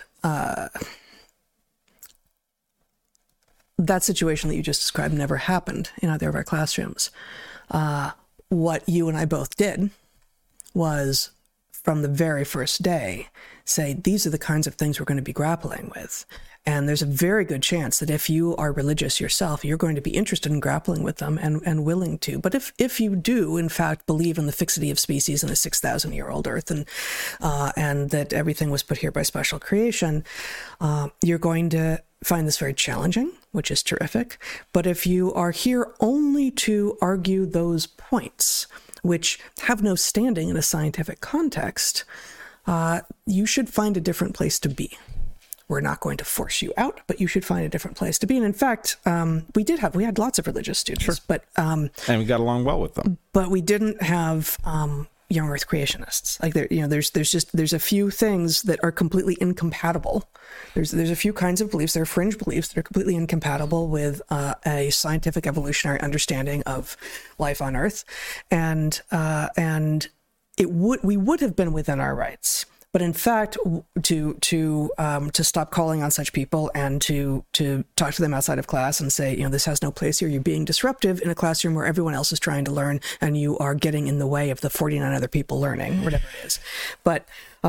that situation that you just described never happened in either of our classrooms. What you and I both did was, from the very first day, say, these are the kinds of things we're going to be grappling with. And there's a very good chance that if you are religious yourself, you're going to be interested in grappling with them and willing to. But if you do, in fact, believe in the fixity of species and the 6,000-year-old Earth and that everything was put here by special creation, you're going to find this very challenging, which is terrific. But if you are here only to argue those points, which have no standing in a scientific context, you should find a different place to be. We're not going to force you out, but you should find a different place to be. And in fact, we had lots of religious students, sure. But and we got along well with them. But we didn't have young Earth creationists. Like there's a few things that are completely incompatible. There's a few kinds of beliefs. There are fringe beliefs that are completely incompatible with a scientific evolutionary understanding of life on Earth, and we would have been within our rights. But in fact, to stop calling on such people and to talk to them outside of class and say, this has no place here. You're being disruptive in a classroom where everyone else is trying to learn, and you are getting in the way of the 49 other people learning, whatever it is. But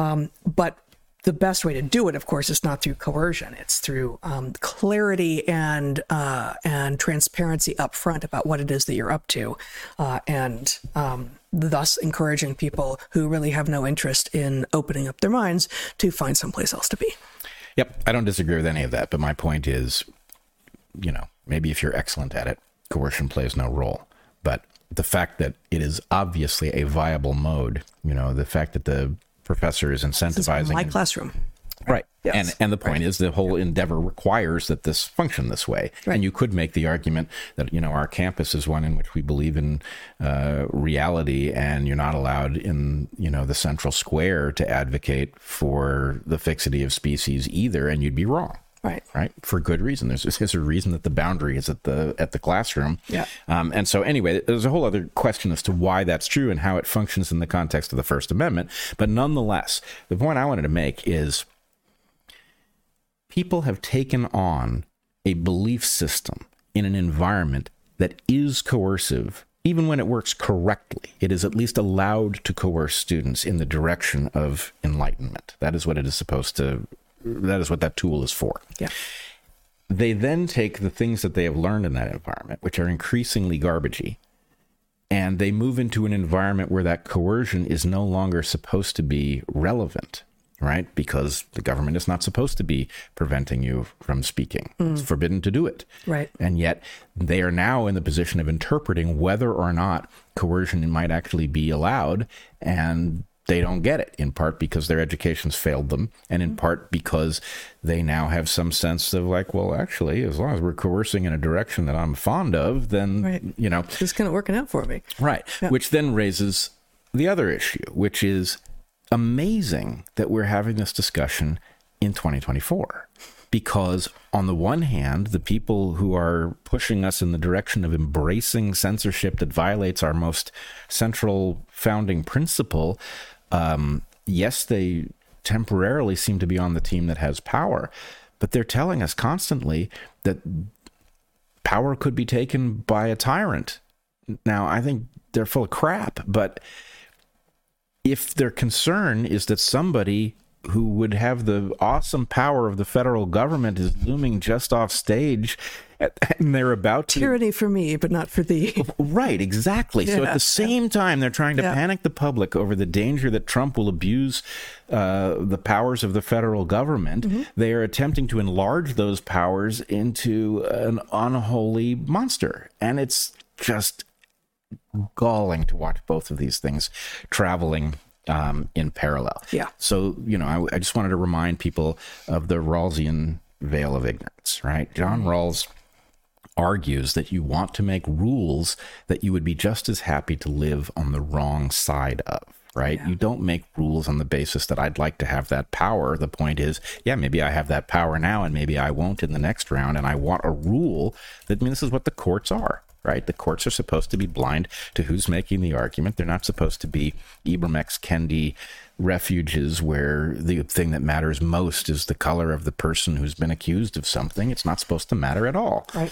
the best way to do it, of course, is not through coercion. It's through clarity and transparency up front about what it is that you're up to, and thus encouraging people who really have no interest in opening up their minds to find someplace else to be. Yep, I don't disagree with any of that, but my point is, maybe if you're excellent at it, coercion plays no role. But the fact that it is obviously a viable mode, the fact that the professor is incentivizing... This is my classroom. Right. Yes. And the point is the whole endeavor requires that this function this way. Right. And you could make the argument that, our campus is one in which we believe in reality, and you're not allowed in, the central square to advocate for the fixity of species either, and you'd be wrong. Right. For good reason. There's a reason that the boundary is at the classroom. Yeah. And so anyway, there's a whole other question as to why that's true and how it functions in the context of the First Amendment. But nonetheless, the point I wanted to make is people have taken on a belief system in an environment that is coercive. Even when it works correctly, it is at least allowed to coerce students in the direction of enlightenment. That is what it is supposed to. That is what that tool is for. Yeah. They then take the things that they have learned in that environment, which are increasingly garbagey, and they move into an environment where that coercion is no longer supposed to be relevant, right? Because the government is not supposed to be preventing you from speaking. It's forbidden to do it. Right. And yet they are now in the position of interpreting whether or not coercion might actually be allowed, and they don't get it, in part because their education's failed them, and in part because they now have some sense of like, well, actually, as long as we're coercing in a direction that I'm fond of, then, right. It's kind of working out for me. Right. Yeah. Which then raises the other issue, which is amazing that we're having this discussion in 2024. Because on the one hand, the people who are pushing us in the direction of embracing censorship that violates our most central founding principle, yes, they temporarily seem to be on the team that has power, but they're telling us constantly that power could be taken by a tyrant. Now, I think they're full of crap, but if their concern is that somebody who would have the awesome power of the federal government is looming just off stage, and they're about to... Tyranny for me, but not for thee. Right, exactly. Yeah. So at the same time, they're trying to panic the public over the danger that Trump will abuse the powers of the federal government. Mm-hmm. They are attempting to enlarge those powers into an unholy monster. And it's just galling to watch both of these things traveling in parallel. Yeah. So, I just wanted to remind people of the Rawlsian veil of ignorance, right? John Rawls argues that you want to make rules that you would be just as happy to live on the wrong side of, right? Yeah. You don't make rules on the basis that I'd like to have that power. The point is, maybe I have that power now and maybe I won't in the next round. And I want a rule that, this is what the courts are. Right? The courts are supposed to be blind to who's making the argument. They're not supposed to be Ibram X. Kendi refuges where the thing that matters most is the color of the person who's been accused of something. It's not supposed to matter at all. Right.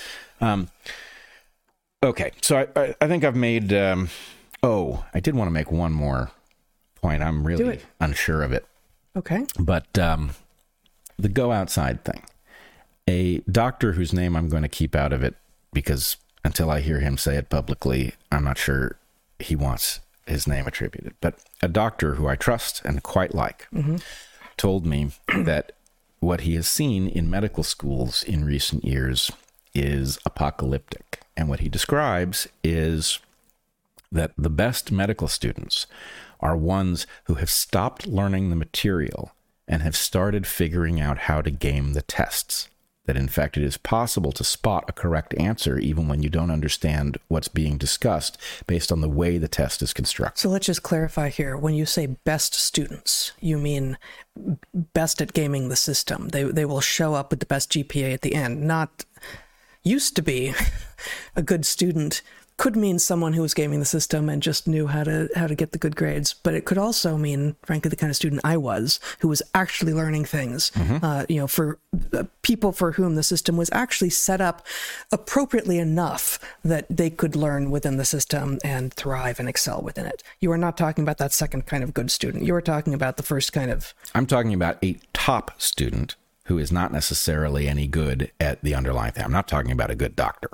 Okay. So I think I've made... I did want to make one more point. I'm really unsure of it. Okay. But the go outside thing. A doctor whose name I'm going to keep out of it because... until I hear him say it publicly, I'm not sure he wants his name attributed. But a doctor who I trust and quite like told me that what he has seen in medical schools in recent years is apocalyptic. And what he describes is that the best medical students are ones who have stopped learning the material and have started figuring out how to game the tests. That in fact it is possible to spot a correct answer even when you don't understand what's being discussed based on the way the test is constructed. So let's just clarify here. When you say best students, you mean best at gaming the system. They will show up with the best GPA at the end. Not used to be a good student. Could mean someone who was gaming the system and just knew how to get the good grades, but it could also mean, frankly, the kind of student I was, who was actually learning things. For people for whom the system was actually set up appropriately enough that they could learn within the system and thrive and excel within it. You are not talking about that second kind of good student. You are talking about the first kind of... I'm talking about a top student who is not necessarily any good at the underlying thing. I'm not talking about a good doctor.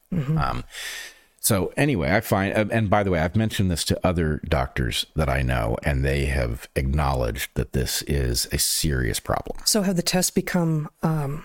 So anyway, I find, and by the way, I've mentioned this to other doctors that I know, and they have acknowledged that this is a serious problem. So have the tests become, I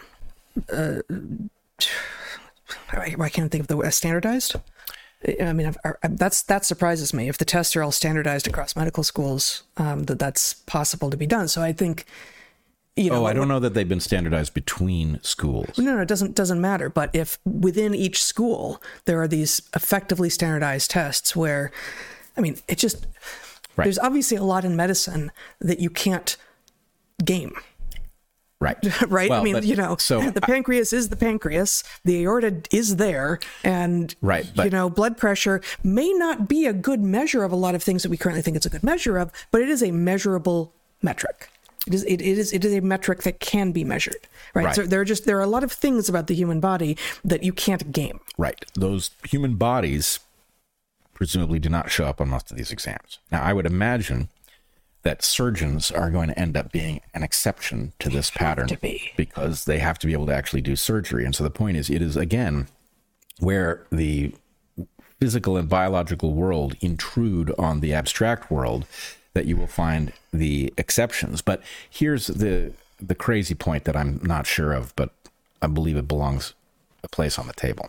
can't think of the word, standardized? I mean, that surprises me. If the tests are all standardized across medical schools, that's possible to be done. So I think... I don't know that they've been standardized between schools. No, it doesn't matter. But if within each school there are these effectively standardized tests where, it just, there's obviously a lot in medicine that you can't game. Right. Right. Well, the pancreas is the pancreas. The aorta is there. And, blood pressure may not be a good measure of a lot of things that we currently think it's a good measure of, but it is a measurable metric. It is a metric that can be measured, right? So there are a lot of things about the human body that you can't game. Right. Those human bodies presumably do not show up on most of these exams. Now, I would imagine that surgeons are going to end up being an exception to this pattern because they have to be able to actually do surgery. And so the point is, it is, again, where the physical and biological world intrude on the abstract world that you will find the exceptions. But here's the crazy point that I'm not sure of, but I believe it belongs a place on the table.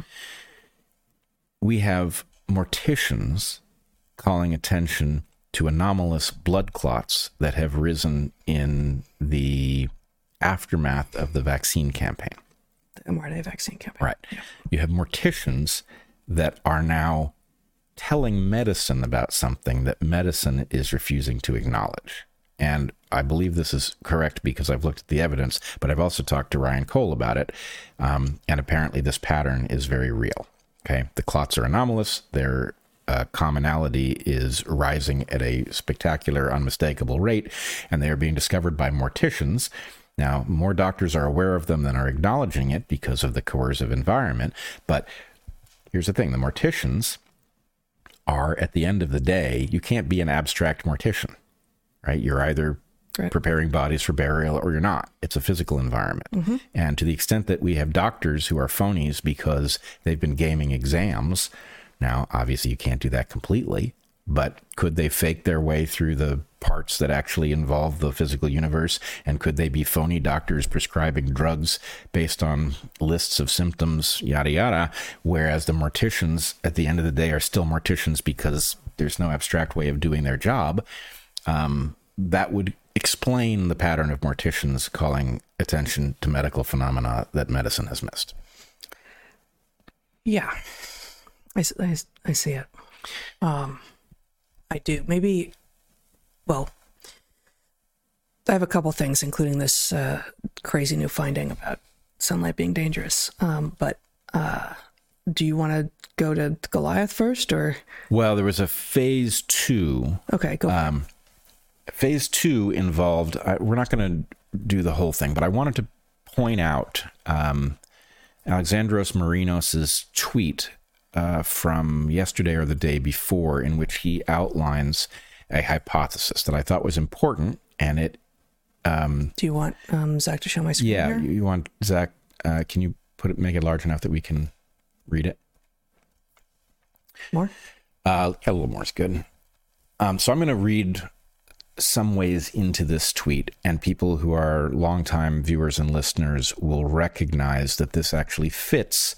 We have morticians calling attention to anomalous blood clots that have risen in the aftermath of the vaccine campaign. The mRNA vaccine campaign. Right. Yeah. You have morticians that are now telling medicine about something that medicine is refusing to acknowledge. And I believe this is correct because I've looked at the evidence, but I've also talked to Ryan Cole about it. And apparently this pattern is very real. Okay. The clots are anomalous. Their commonality is rising at a spectacular, unmistakable rate, and they are being discovered by morticians. Now, more doctors are aware of them than are acknowledging it because of the coercive environment. But here's the thing. The morticians are, at the end of the day, you can't be an abstract mortician, right? You're either preparing bodies for burial or you're not. It's a physical environment. Mm-hmm. And to the extent that we have doctors who are phonies because they've been gaming exams, now, obviously you can't do that completely, but could they fake their way through the parts that actually involve the physical universe? And could they be phony doctors prescribing drugs based on lists of symptoms, yada, yada, whereas the morticians at the end of the day are still morticians because there's no abstract way of doing their job? That would explain the pattern of morticians calling attention to medical phenomena that medicine has missed. Yeah, I see it. I do. Maybe, well, I have a couple things, including this crazy new finding about sunlight being dangerous. But do you want to go to Goliath first, or? Well, there was a phase 2. Okay, go. Phase 2 involved, we're not going to do the whole thing, but I wanted to point out Alexandros Marinos' tweet from yesterday or the day before, in which he outlines a hypothesis that I thought was important, and it... do you want Zach to show my screen here? You want Zach, can you make it large enough that we can read it? More? A little more is good. So I'm going to read some ways into this tweet, and people who are longtime viewers and listeners will recognize that this actually fits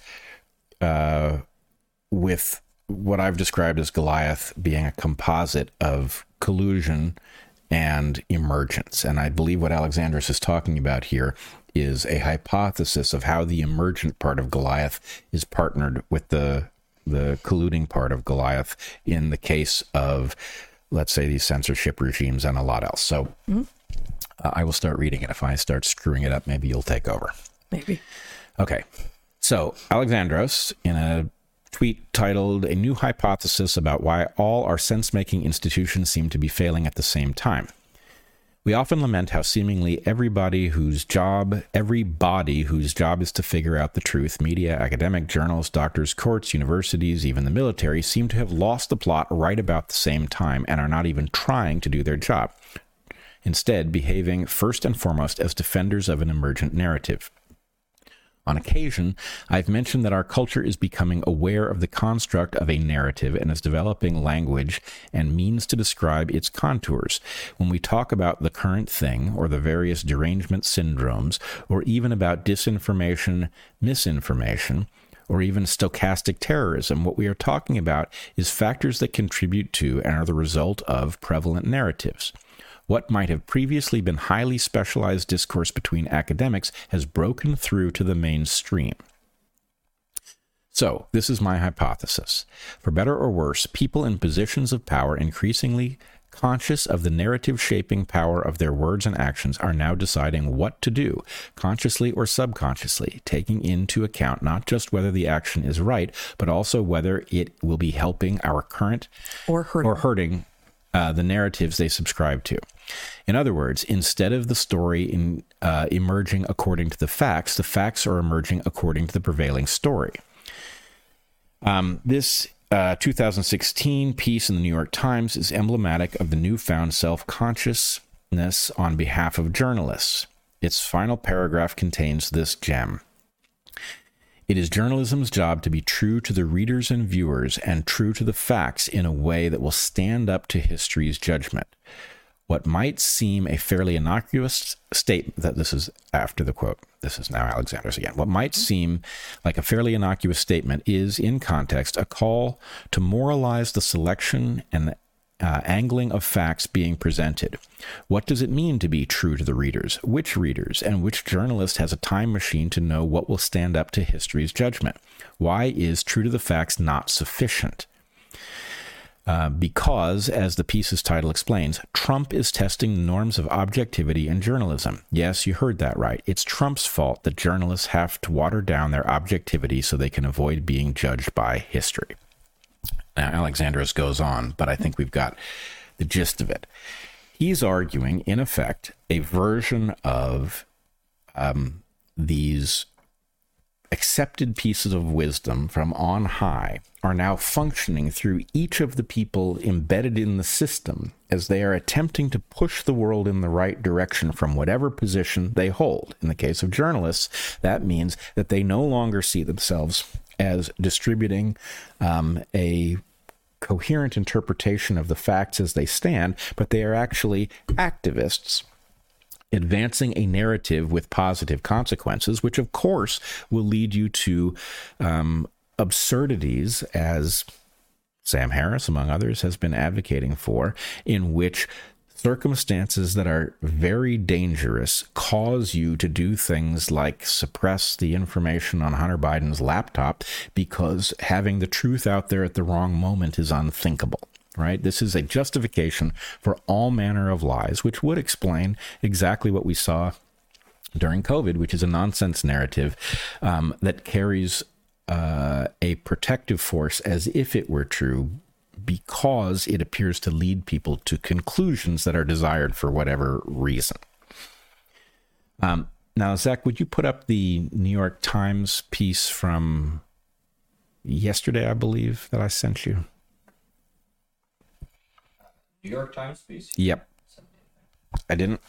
with what I've described as Goliath being a composite of collusion and emergence. And I believe what Alexandros is talking about here is a hypothesis of how the emergent part of Goliath is partnered with the colluding part of Goliath in the case of, let's say, these censorship regimes and a lot else. So I will start reading it. If I start screwing it up, maybe you'll take over. Maybe. Okay. So Alexandros, in a tweet titled "A New Hypothesis About Why All Our Sense-Making Institutions Seem to Be Failing at the Same Time. We often lament how seemingly everybody whose job is to figure out the truth, media, academic, journals, doctors, courts, universities, even the military, seem to have lost the plot right about the same time and are not even trying to do their job, instead behaving first and foremost as defenders of an emergent narrative. On occasion, I've mentioned that our culture is becoming aware of the construct of a narrative and is developing language and means to describe its contours. When we talk about the current thing, or the various derangement syndromes, or even about disinformation, misinformation, or even stochastic terrorism, what we are talking about is factors that contribute to and are the result of prevalent narratives. What might have previously been highly specialized discourse between academics has broken through to the mainstream. So, this is my hypothesis. For better or worse, people in positions of power, increasingly conscious of the narrative-shaping power of their words and actions, are now deciding what to do, consciously or subconsciously, taking into account not just whether the action is right, but also whether it will be helping our current or hurting the narratives they subscribe to. In other words, instead of the story emerging according to the facts are emerging according to the prevailing story. This 2016 piece in the New York Times is emblematic of the newfound self-consciousness on behalf of journalists. Its final paragraph contains this gem. It is journalism's job to be true to the readers and viewers and true to the facts in a way that will stand up to history's judgment. What might seem a fairly innocuous statement, that this is after the quote, this is now Alexandros again. What might seem like a fairly innocuous statement is, in context, a call to moralize the selection and angling of facts being presented. What does it mean to be true to the readers? Which readers and which journalist has a time machine to know what will stand up to history's judgment? Why is true to the facts not sufficient? because, as the piece's title explains, Trump is testing the norms of objectivity in journalism. Yes, you heard that right. It's Trump's fault that journalists have to water down their objectivity so they can avoid being judged by history. Now, Alexandros goes on, but I think we've got the gist of it. He's arguing, in effect, a version of these accepted pieces of wisdom from on high are now functioning through each of the people embedded in the system as they are attempting to push the world in the right direction from whatever position they hold. In the case of journalists, that means that they no longer see themselves as distributing a coherent interpretation of the facts as they stand, but they are actually activists advancing a narrative with positive consequences, which of course will lead you to absurdities, as Sam Harris, among others, has been advocating for, in which circumstances that are very dangerous cause you to do things like suppress the information on Hunter Biden's laptop because having the truth out there at the wrong moment is unthinkable. Right? This is a justification for all manner of lies, which would explain exactly what we saw during COVID, which is a nonsense narrative that carries a protective force as if it were true, because it appears to lead people to conclusions that are desired for whatever reason. Now, Zach, would you put up the New York Times piece from yesterday, I believe, that I sent you? New York Times piece? Yep. I didn't.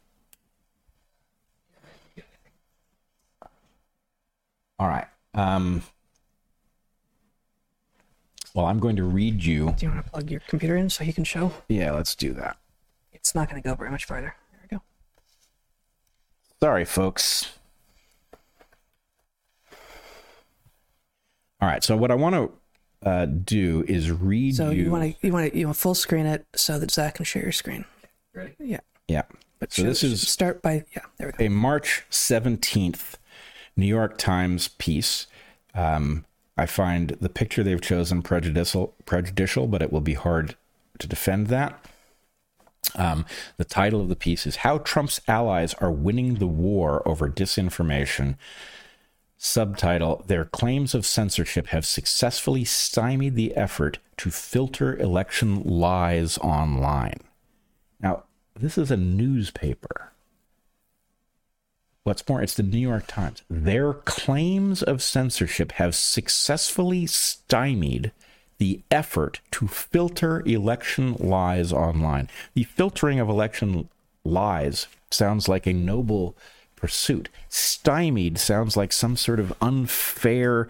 All right. Well, I'm going to read you. Do you want to plug your computer in so you can show? Yeah, let's do that. It's not going to go very much farther. There we go. Sorry, folks. All right. So what I want to do is read so you. You want to full screen it so that Zach can share your screen. Ready? Yeah. Yeah. But So this is start by there we go. a March 17th New York Times piece. I find the picture they've chosen prejudicial, but it will be hard to defend that. The title of the piece is How Trump's Allies Are Winning the War Over Disinformation. Subtitle, Their Claims of Censorship Have Successfully Stymied the Effort to Filter Election Lies Online. Now, this is a newspaper. What's more, it's the New York Times. Their claims of censorship have successfully stymied the effort to filter election lies online. The filtering of election lies sounds like a noble pursuit. Stymied sounds like some sort of unfair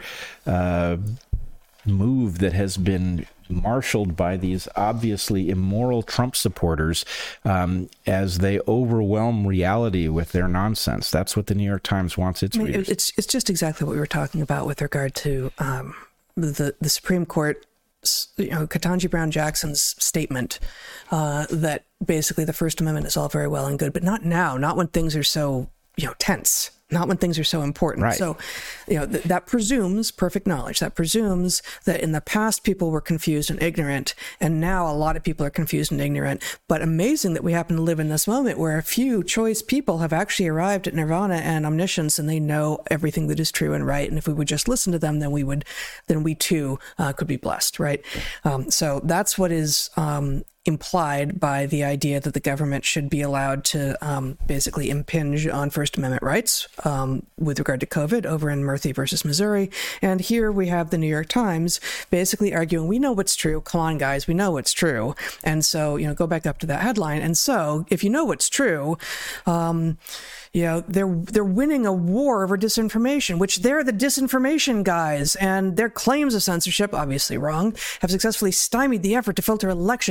move that has been marshaled by these obviously immoral Trump supporters as they overwhelm reality with their nonsense. That's what the New York Times wants its readers. It's just exactly what we were talking about with regard to the Supreme Court, Ketanji Brown Jackson's statement that basically the First Amendment is all very well and good, but not now, not when things are so tense. Not when things are so important. Right. So, that presumes perfect knowledge. That presumes that in the past people were confused and ignorant, and now a lot of people are confused and ignorant. But amazing that we happen to live in this moment where a few choice people have actually arrived at nirvana and omniscience, and they know everything that is true and right. And if we would just listen to them, then we too could be blessed, right? So that's what is implied by the idea that the government should be allowed to basically impinge on First Amendment rights with regard to COVID over in Murphy versus Missouri. And here we have the New York Times basically arguing, we know what's true. Come on, guys, we know what's true. And so, go back up to that headline. And so if you know what's true, they're winning a war over disinformation, which they're the disinformation guys, and their claims of censorship, obviously wrong, have successfully stymied the effort to filter election lies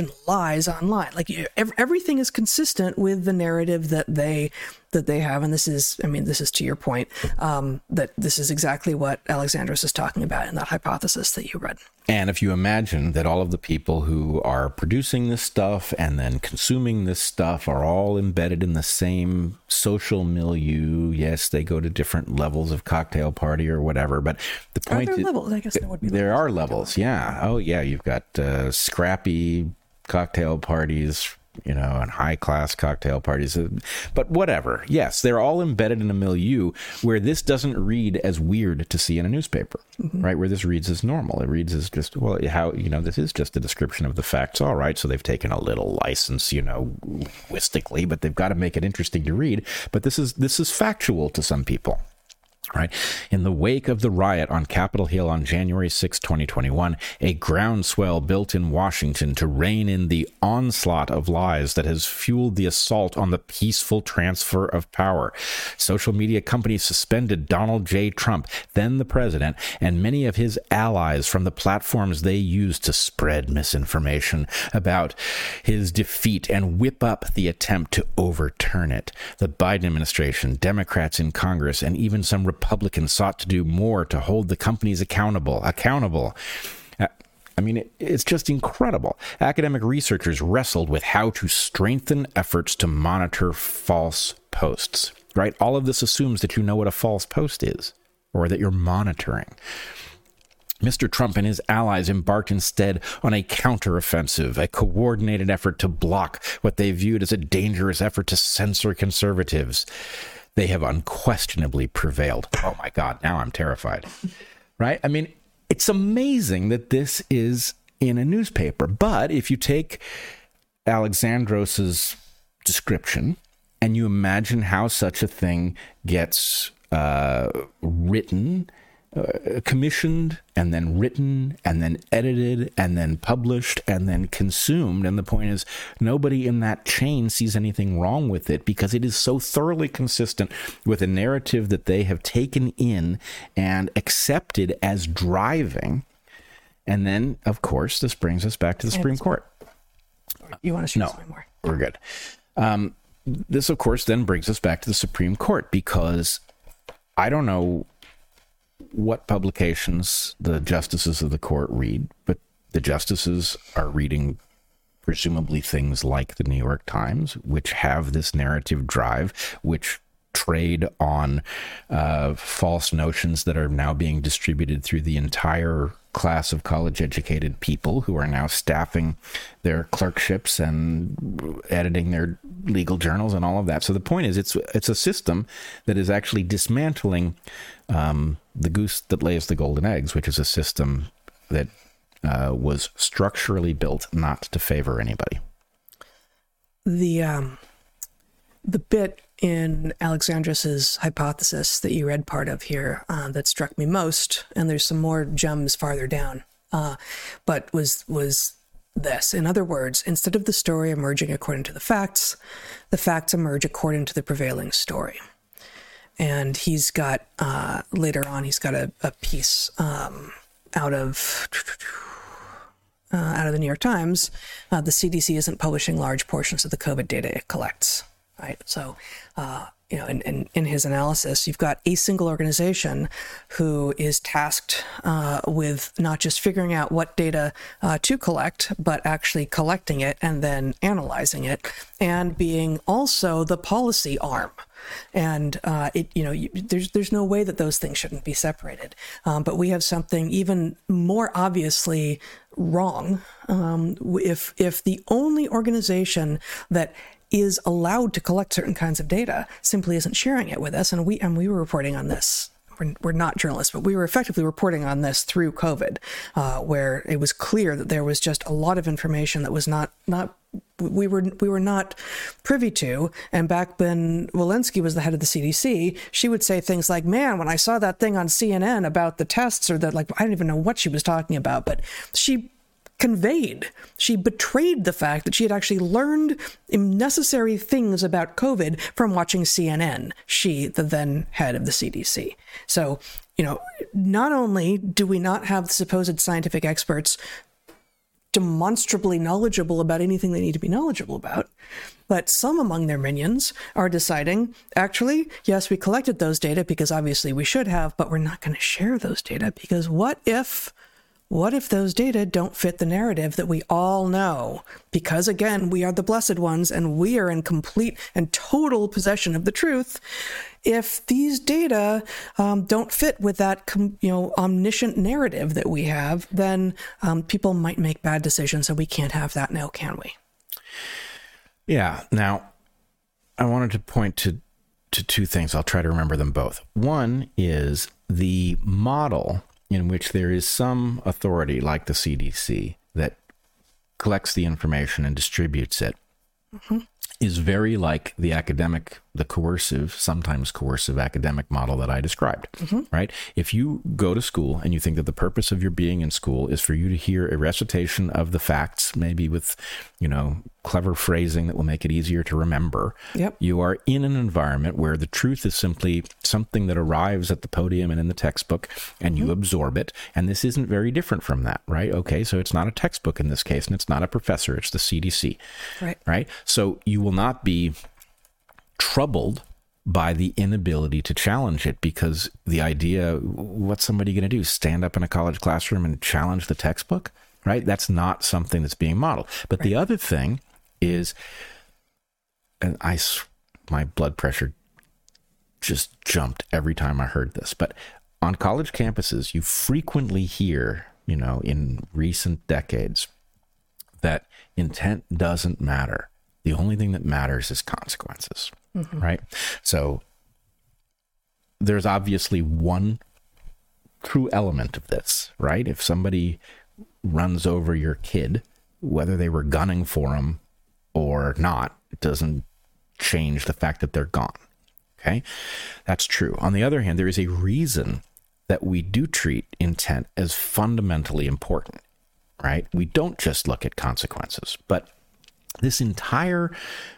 lies online. Like everything is consistent with the narrative that they have. And this is to your point, that this is exactly what Alexandros is talking about in that hypothesis that you read. And if you imagine that all of the people who are producing this stuff and then consuming this stuff are all embedded in the same social milieu, yes, they go to different levels of cocktail party or whatever, but the point is, levels? I guess there would be there are levels, yeah. Oh, yeah, you've got scrappy cocktail parties, and high-class cocktail parties. But whatever. Yes, they're all embedded in a milieu where this doesn't read as weird to see in a newspaper, right? Where this reads as normal. It reads as just, this is just a description of the facts. All right, so they've taken a little license, linguistically, but they've got to make it interesting to read. But this is factual to some people. Right. In the wake of the riot on Capitol Hill on January 6, 2021, a groundswell built in Washington to rein in the onslaught of lies that has fueled the assault on the peaceful transfer of power. Social media companies suspended Donald J. Trump, then the president, and many of his allies from the platforms they used to spread misinformation about his defeat and whip up the attempt to overturn it. The Biden administration, Democrats in Congress, and even some Republicans sought to do more to hold the companies accountable. It's just incredible. Academic researchers wrestled with how to strengthen efforts to monitor false posts, right? All of this assumes that you know what a false post is or that you're monitoring. Mr. Trump and his allies embarked instead on a counteroffensive, a coordinated effort to block what they viewed as a dangerous effort to censor conservatives. They have unquestionably prevailed. Oh my God, now I'm terrified. Right? It's amazing that this is in a newspaper. But if you take Alexandros's description and you imagine how such a thing gets written, commissioned, and then written, and then edited, and then published, and then consumed. And the point is, nobody in that chain sees anything wrong with it because it is so thoroughly consistent with a narrative that they have taken in and accepted as driving. And then, of course, this brings us back to the Supreme Court. You want to shoot something more? We're good. This, of course, then brings us back to the Supreme Court because I don't know what publications the justices of the court read, but the justices are reading presumably things like the New York Times, which have this narrative drive, which trade on false notions that are now being distributed through the entire class of college-educated people who are now staffing their clerkships and editing their legal journals and all of that. So the point is, it's a system that is actually dismantling the goose that lays the golden eggs, which is a system that was structurally built not to favor anybody. The bit in Alexandros's hypothesis that you read part of here that struck me most, and there's some more gems farther down, but was this. In other words, instead of the story emerging according to the facts emerge according to the prevailing story. And he's got, later on, he's got a piece out of the New York Times. The CDC isn't publishing large portions of the COVID data it collects, right? So, in his analysis, you've got a single organization who is tasked with not just figuring out what data to collect, but actually collecting it and then analyzing it, and being also the policy arm. And there's no way that those things shouldn't be separated. But we have something even more obviously wrong. If the only organization that is allowed to collect certain kinds of data simply isn't sharing it with us, and we were reporting on this. We're not journalists, but we were effectively reporting on this through COVID, where it was clear that there was just a lot of information that was not we were not privy to. And back when Walensky was the head of the CDC, she would say things like, "Man, when I saw that thing on CNN about the tests," or that, I didn't even know what she was talking about, but she betrayed the fact that she had actually learned necessary things about COVID from watching CNN, she, the then head of the CDC. So, not only do we not have the supposed scientific experts demonstrably knowledgeable about anything they need to be knowledgeable about. But some among their minions are deciding, actually, yes, we collected those data because obviously we should have, but we're not going to share those data because what if those data don't fit the narrative that we all know? Because again, we are the blessed ones and we are in complete and total possession of the truth. If these data don't fit with that, omniscient narrative that we have, then people might make bad decisions, and we can't have that now, can we? Yeah. Now, I wanted to point to two things. I'll try to remember them both. One is the model in which there is some authority, like the CDC, that collects the information and distributes it, is very like the coercive, sometimes coercive academic model that I described, right? If you go to school and you think that the purpose of your being in school is for you to hear a recitation of the facts, maybe with, clever phrasing that will make it easier to remember, you are in an environment where the truth is simply something that arrives at the podium and in the textbook, and you absorb it. And this isn't very different from that, right? Okay, so it's not a textbook in this case, and it's not a professor, it's the CDC, right? So you will not be troubled by the inability to challenge it, because the idea, what's somebody going to do? Stand up in a college classroom and challenge the textbook, right? That's not something that's being modeled. But the other thing is, and my blood pressure just jumped every time I heard this, but on college campuses, you frequently hear, in recent decades, that intent doesn't matter. The only thing that matters is consequences, right? So there's obviously one true element of this, right? If somebody runs over your kid, whether they were gunning for him or not, it doesn't change the fact that they're gone, okay? That's true. On the other hand, there is a reason that we do treat intent as fundamentally important, right? We don't just look at consequences, but this entire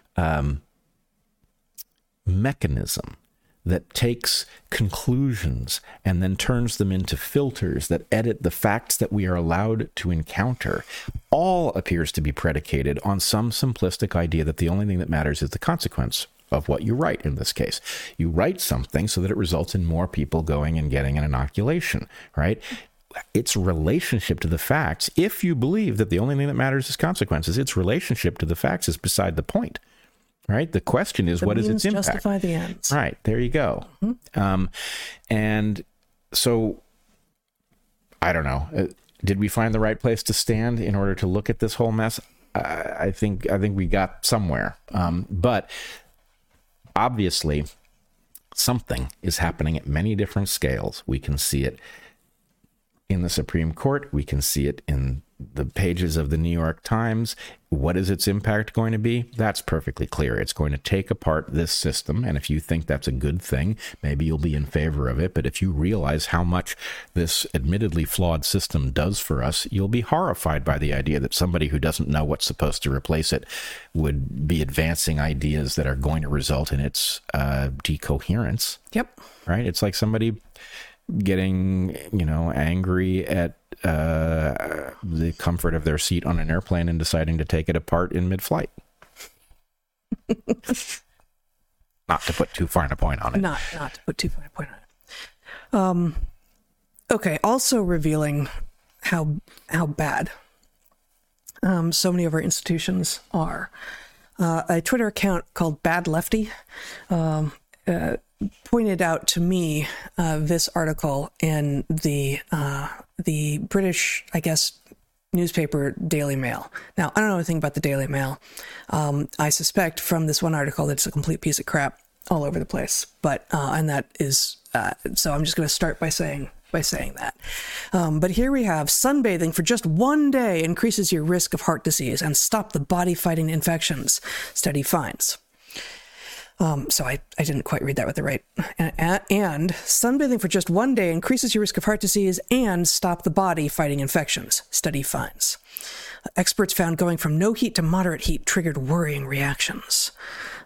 mechanism that takes conclusions and then turns them into filters that edit the facts that we are allowed to encounter all appears to be predicated on some simplistic idea that the only thing that matters is the consequence of what you write. In this case, you write something so that it results in more people going and getting an inoculation, right? Its relationship to the facts, if you believe that the only thing that matters is consequences, its relationship to the facts is beside the point, right? The question is, what is its impact? Justify the ends. Right. There you go. And so, I don't know. Did we find the right place to stand in order to look at this whole mess? I think we got somewhere. But obviously, something is happening at many different scales. We can see it in the Supreme Court. We can see it in the pages of the New York Times. What is its impact going to be? That's perfectly clear. It's going to take apart this system. And if you think that's a good thing, maybe you'll be in favor of it. But if you realize how much this admittedly flawed system does for us, you'll be horrified by the idea that somebody who doesn't know what's supposed to replace it would be advancing ideas that are going to result in its decoherence. Yep. Right? It's like somebody getting, angry at the comfort of their seat on an airplane and deciding to take it apart in mid-flight. Not to put too fine a point on it. Not to put too fine a point on it. Okay, also revealing how bad so many of our institutions are. A Twitter account called Bad Lefty pointed out to me this article in the British, I guess, newspaper Daily Mail. Now, I don't know anything about the Daily Mail. I suspect from this one article that it's a complete piece of crap all over the place. But and that is so I'm just going to start by saying that. But here we have: sunbathing for just one day increases your risk of heart disease and stop the body fighting infections, study finds. So I didn't quite read that with the right. And sunbathing for just one day increases your risk of heart disease and stop the body fighting infections, study finds. Experts found going from no heat to moderate heat triggered worrying reactions.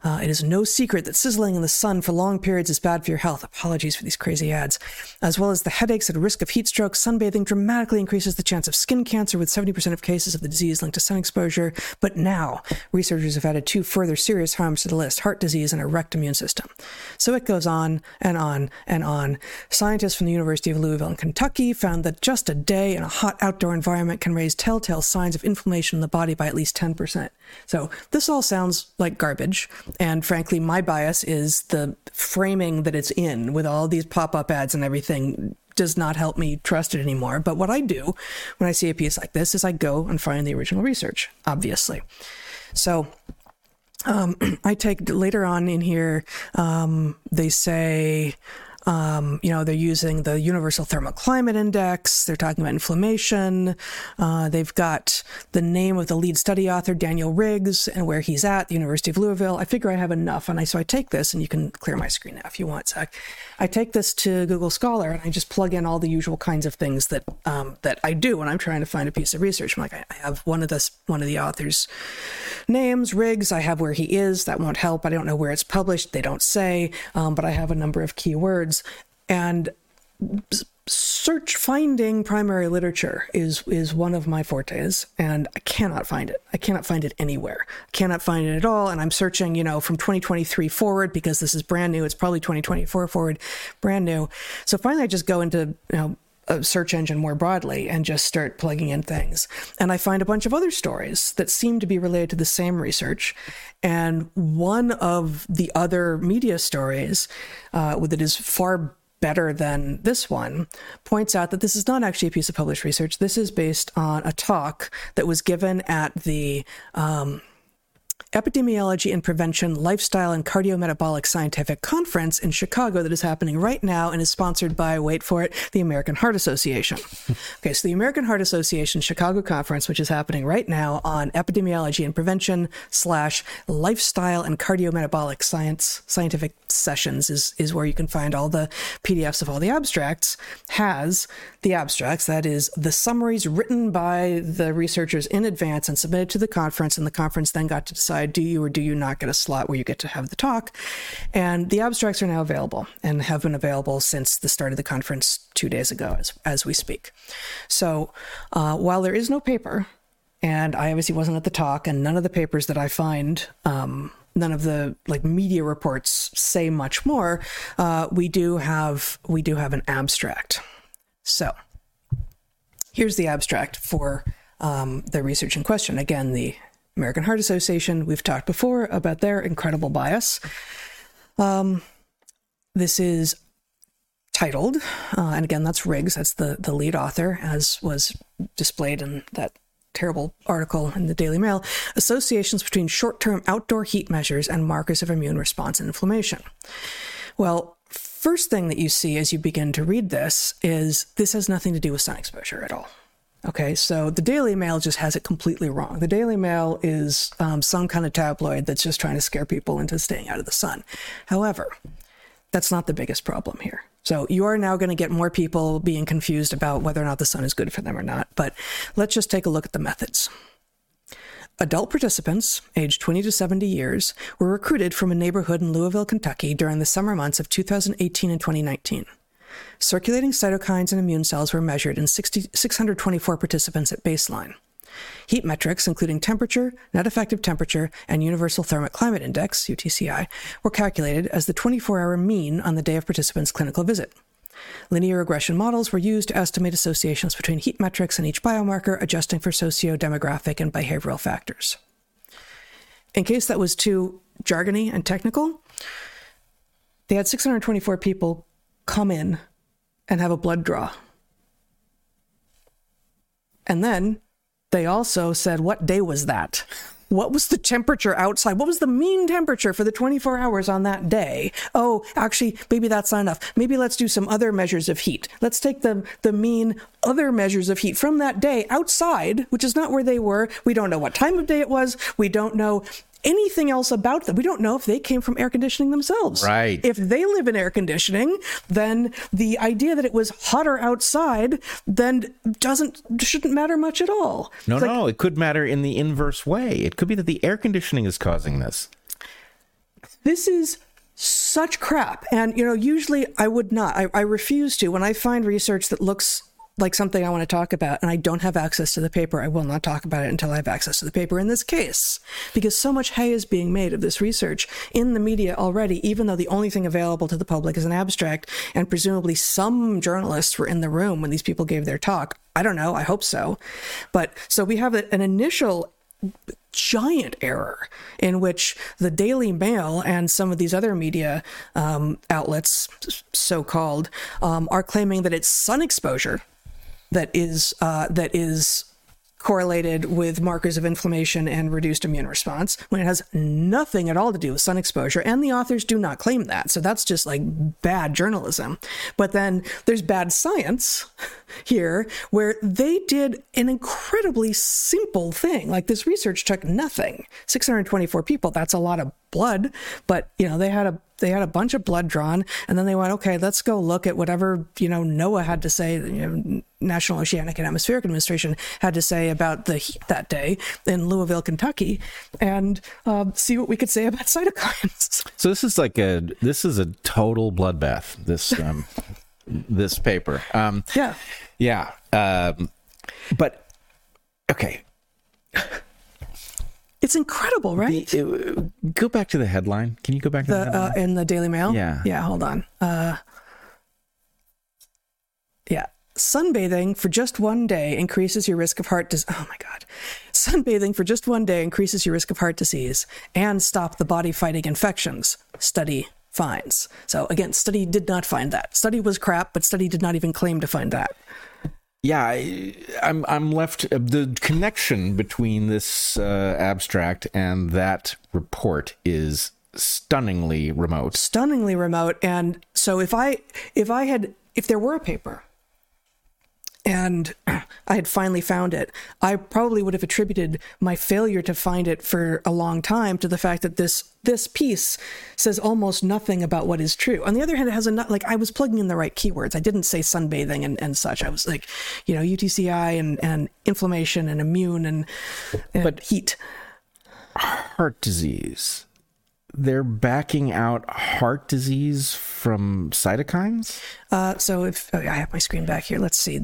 It is no secret that sizzling in the sun for long periods is bad for your health. Apologies for these crazy ads. As well as the headaches and risk of heat stroke, sunbathing dramatically increases the chance of skin cancer, with 70% of cases of the disease linked to sun exposure. But now, researchers have added 2 further serious harms to the list: heart disease and a wrecked immune system. So it goes on and on and on. Scientists from the University of Louisville in Kentucky found that just a day in a hot outdoor environment can raise telltale signs of inflammation in the body by at least 10%. So this all sounds like garbage. And frankly, my bias is the framing that it's in with all these pop-up ads and everything does not help me trust it anymore. But what I do when I see a piece like this is I go and find the original research, obviously. So I take later on in here, they say, they're using the Universal Thermoclimate Index. They're talking about inflammation. They've got the name of the lead study author, Daniel Riggs, and where he's at, the University of Louisville. I figure I have enough. So I take this, and you can clear my screen now if you want, Zach. I take this to Google Scholar, and I just plug in all the usual kinds of things that I do when I'm trying to find a piece of research. I'm like, I have one of the author's names, Riggs. I have where he is. That won't help. I don't know where it's published. They don't say, but I have a number of keywords. And finding primary literature is one of my fortes, and I cannot find it. I cannot find it anywhere. I cannot find it at all. And I'm searching, from 2023 forward, because this is brand new. It's probably 2024 forward, brand new. So finally I just go into, a search engine more broadly and just start plugging in things. And I find a bunch of other stories that seem to be related to the same research. And one of the other media stories that is far better than this one points out that this is not actually a piece of published research. This is based on a talk that was given at the Epidemiology and Prevention Lifestyle and Cardiometabolic Scientific Conference in Chicago that is happening right now and is sponsored by, wait for it, the American Heart Association. Okay, so the American Heart Association Chicago Conference, which is happening right now on Epidemiology and Prevention / Lifestyle and Cardiometabolic Scientific Sessions is where you can find all the PDFs of all the abstracts, has the abstracts, that is the summaries written by the researchers in advance and submitted to the conference, and the conference then got to decide, do you or do you not get a slot where you get to have the talk? And the abstracts are now available and have been available since the start of the conference 2 days ago as we speak. So while there is no paper, and I obviously wasn't at the talk, and none of the papers that I find, none of the media reports say much more, we do have an abstract. So here's the abstract for the research in question. Again, the American Heart Association, we've talked before about their incredible bias. This is titled, and again, that's Riggs, that's the lead author, as was displayed in that terrible article in the Daily Mail, Associations Between Short-Term Outdoor Heat Measures and Markers of Immune Response and Inflammation. Well, first thing that you see as you begin to read this is this has nothing to do with sun exposure at all. Okay, so the Daily Mail just has it completely wrong. The Daily Mail is some kind of tabloid that's just trying to scare people into staying out of the sun. However, that's not the biggest problem here. So you are now going to get more people being confused about whether or not the sun is good for them or not. But let's just take a look at the methods. Adult participants, aged 20 to 70 years, were recruited from a neighborhood in Louisville, Kentucky during the summer months of 2018 and 2019. Circulating cytokines and immune cells were measured in 624 participants at baseline. Heat metrics, including temperature, net effective temperature, and Universal Thermoclimate Index, UTCI, were calculated as the 24-hour mean on the day of participants' clinical visit. Linear regression models were used to estimate associations between heat metrics and each biomarker, adjusting for socio-demographic and behavioral factors. In case that was too jargony and technical, they had 624 people come in and have a blood draw. And then they also said, what day was that? What was the temperature outside? What was the mean temperature for the 24 hours on that day? Oh, actually, maybe that's not enough. Maybe let's do some other measures of heat. Let's take the mean other measures of heat from that day outside, which is not where they were. We don't know what time of day it was. We don't know anything else about them. We don't know if they came from air conditioning themselves. Right. If they live in air conditioning, then the idea that it was hotter outside then shouldn't matter much at all. No, it could matter in the inverse way. It could be that the air conditioning is causing this. This is such crap. And, usually I would not. I refuse to. When I find research that looks like something I want to talk about and I don't have access to the paper, I will not talk about it until I have access to the paper in this case, because so much hay is being made of this research in the media already, even though the only thing available to the public is an abstract, and presumably some journalists were in the room when these people gave their talk. I don't know. I hope so. But so we have an initial giant error in which the Daily Mail and some of these other media outlets, so-called, are claiming that it's sun exposure that is correlated with markers of inflammation and reduced immune response, when it has nothing at all to do with sun exposure, and the authors do not claim that. So that's just like bad journalism. But then there's bad science here, where they did an incredibly simple thing. Like, this research took nothing. 624 people, that's a lot of blood, but they had a bunch of blood drawn, and then they went, okay, let's go look at whatever NOAA had to say, National Oceanic and Atmospheric Administration had to say about the heat that day in Louisville, Kentucky, and see what we could say about cytokines. So this is a total bloodbath, this this paper. Yeah. But okay. It's incredible, right? Go back to the headline. Can you go back to the headline? In the Daily Mail? Yeah. Yeah, hold on. Yeah. Sunbathing for just one day increases your risk of heart disease. Oh my God. Sunbathing for just one day increases your risk of heart disease and stop the body fighting infections. Study finds. So again, study did not find that. Study was crap, but study did not even claim to find that. Yeah, I'm left. The connection between this abstract and that report is stunningly remote. Stunningly remote. And so if there were a paper and I had finally found it, I probably would have attributed my failure to find it for a long time to the fact that this piece says almost nothing about what is true. On the other hand, it has I was plugging in the right keywords. I didn't say sunbathing and such. I was like, UTCI and inflammation and immune and heat. Heart disease. They're backing out heart disease from cytokines? So I have my screen back here. Let's see.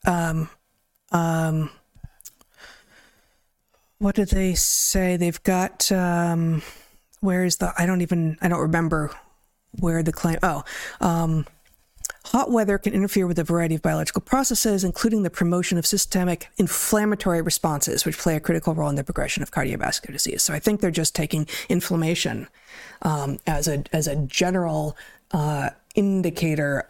What did they say? They've got, where is I don't remember where the claim, hot weather can interfere with a variety of biological processes, including the promotion of systemic inflammatory responses, which play a critical role in the progression of cardiovascular disease. So I think they're just taking inflammation as a general indicator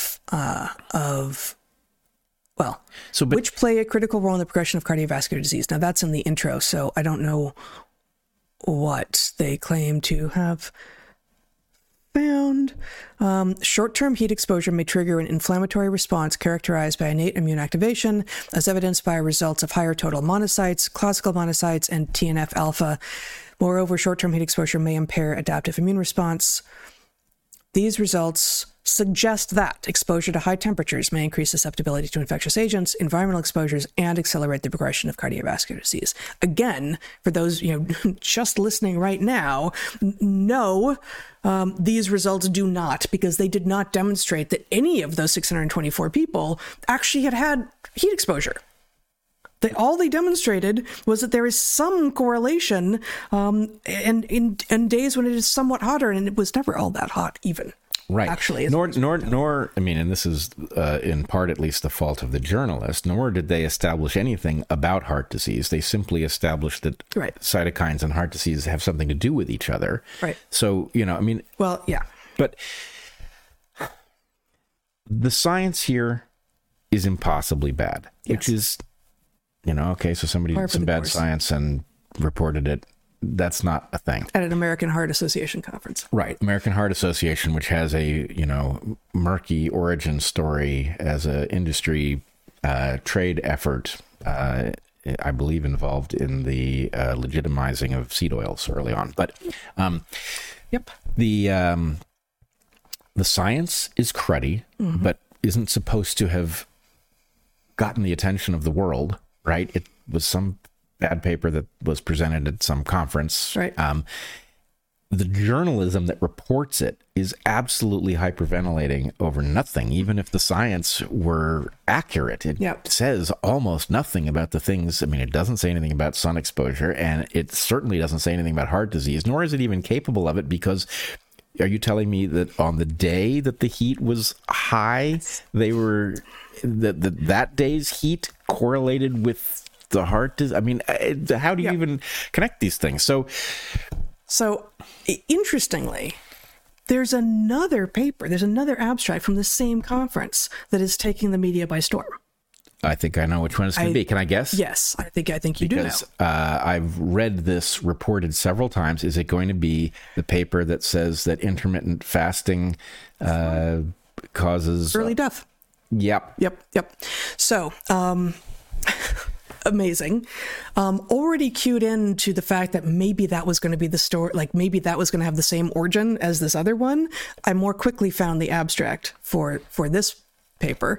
which play a critical role in the progression of cardiovascular disease. Now that's in the intro, so I don't know what they claim to have found. Short-term heat exposure may trigger an inflammatory response characterized by innate immune activation, as evidenced by results of higher total monocytes, classical monocytes, and TNF-alpha. Moreover, short-term heat exposure may impair adaptive immune response. These results suggest that exposure to high temperatures may increase susceptibility to infectious agents, environmental exposures, and accelerate the progression of cardiovascular disease. Again, for those just listening right now, no, these results do not, because they did not demonstrate that any of those 624 people actually had heat exposure. All they demonstrated was that there is some correlation, and in days when it is somewhat hotter, and it was never all that hot, even. Right. Actually, nor, I mean, and this is in part at least the fault of the journalist, nor did they establish anything about heart disease. They simply established that cytokines and heart disease have something to do with each other. Right. So, Well, yeah. But the science here is impossibly bad, which is, okay, so somebody did some bad science and reported it. That's not a thing. At an American Heart Association conference. Right. American Heart Association, which has a, murky origin story as an industry trade effort, I believe involved in the legitimizing of seed oils early on. But the science is cruddy, but isn't supposed to have gotten the attention of the world, right? It was some bad paper that was presented at some conference. Right. the journalism that reports it is absolutely hyperventilating over nothing, even if the science were accurate. It says almost nothing about the things. I mean, it doesn't say anything about sun exposure, and it certainly doesn't say anything about heart disease, nor is it even capable of it, because are you telling me that on the day that the heat was high, they were that day's heat correlated with the heart disease? I mean, how do you even connect these things? So interestingly, there's another paper, there's another abstract from the same conference that is taking the media by storm. I think I know which one it's going to be. Can I guess? Yes, I think you do know. I've read this reported several times. Is it going to be the paper that says that intermittent fasting causes early death? Yep. So, amazing. Already cued into the fact that maybe that was going to be the story, like maybe that was going to have the same origin as this other one. I more quickly found the abstract for this paper.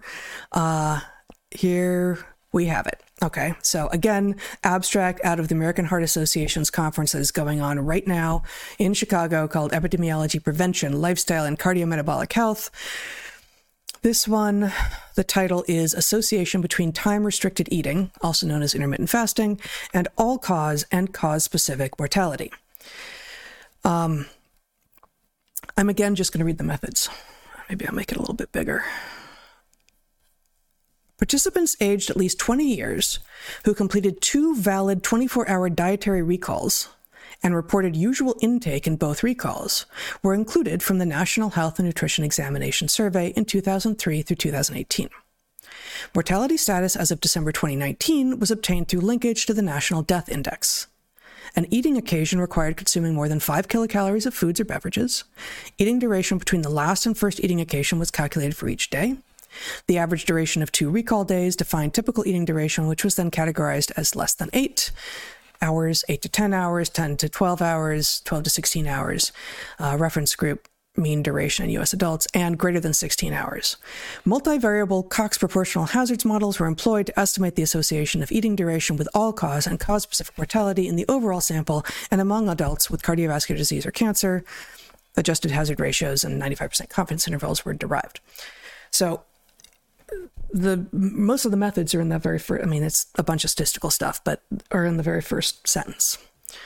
Here we have it. Okay, so again, abstract out of the American Heart Association's conference that is going on right now in Chicago called Epidemiology, Prevention, Lifestyle, and Cardiometabolic Health. This one, the title is Association Between Time-Restricted Eating, also known as intermittent fasting, and all-cause and cause-specific mortality. I'm again just going to read the methods. Maybe I'll make it a little bit bigger. Participants aged at least 20 years who completed 2 valid 24-hour dietary recalls and reported usual intake in both recalls were included from the National Health and Nutrition Examination Survey in 2003 through 2018. Mortality status as of December 2019 was obtained through linkage to the National Death Index. An eating occasion required consuming more than 5 kilocalories of foods or beverages. Eating duration between the last and first eating occasion was calculated for each day. The average duration of 2 recall days defined typical eating duration, which was then categorized as less than 8 hours, 8 to 10 hours, 10 to 12 hours, 12 to 16 hours, reference group mean duration in U.S. adults, and greater than 16 hours. Multivariable Cox proportional hazards models were employed to estimate the association of eating duration with all-cause and cause-specific mortality in the overall sample and among adults with cardiovascular disease or cancer. Adjusted hazard ratios and 95% confidence intervals were derived. So most of the methods are in that very first, I mean, it's a bunch of statistical stuff, but are in the very first sentence.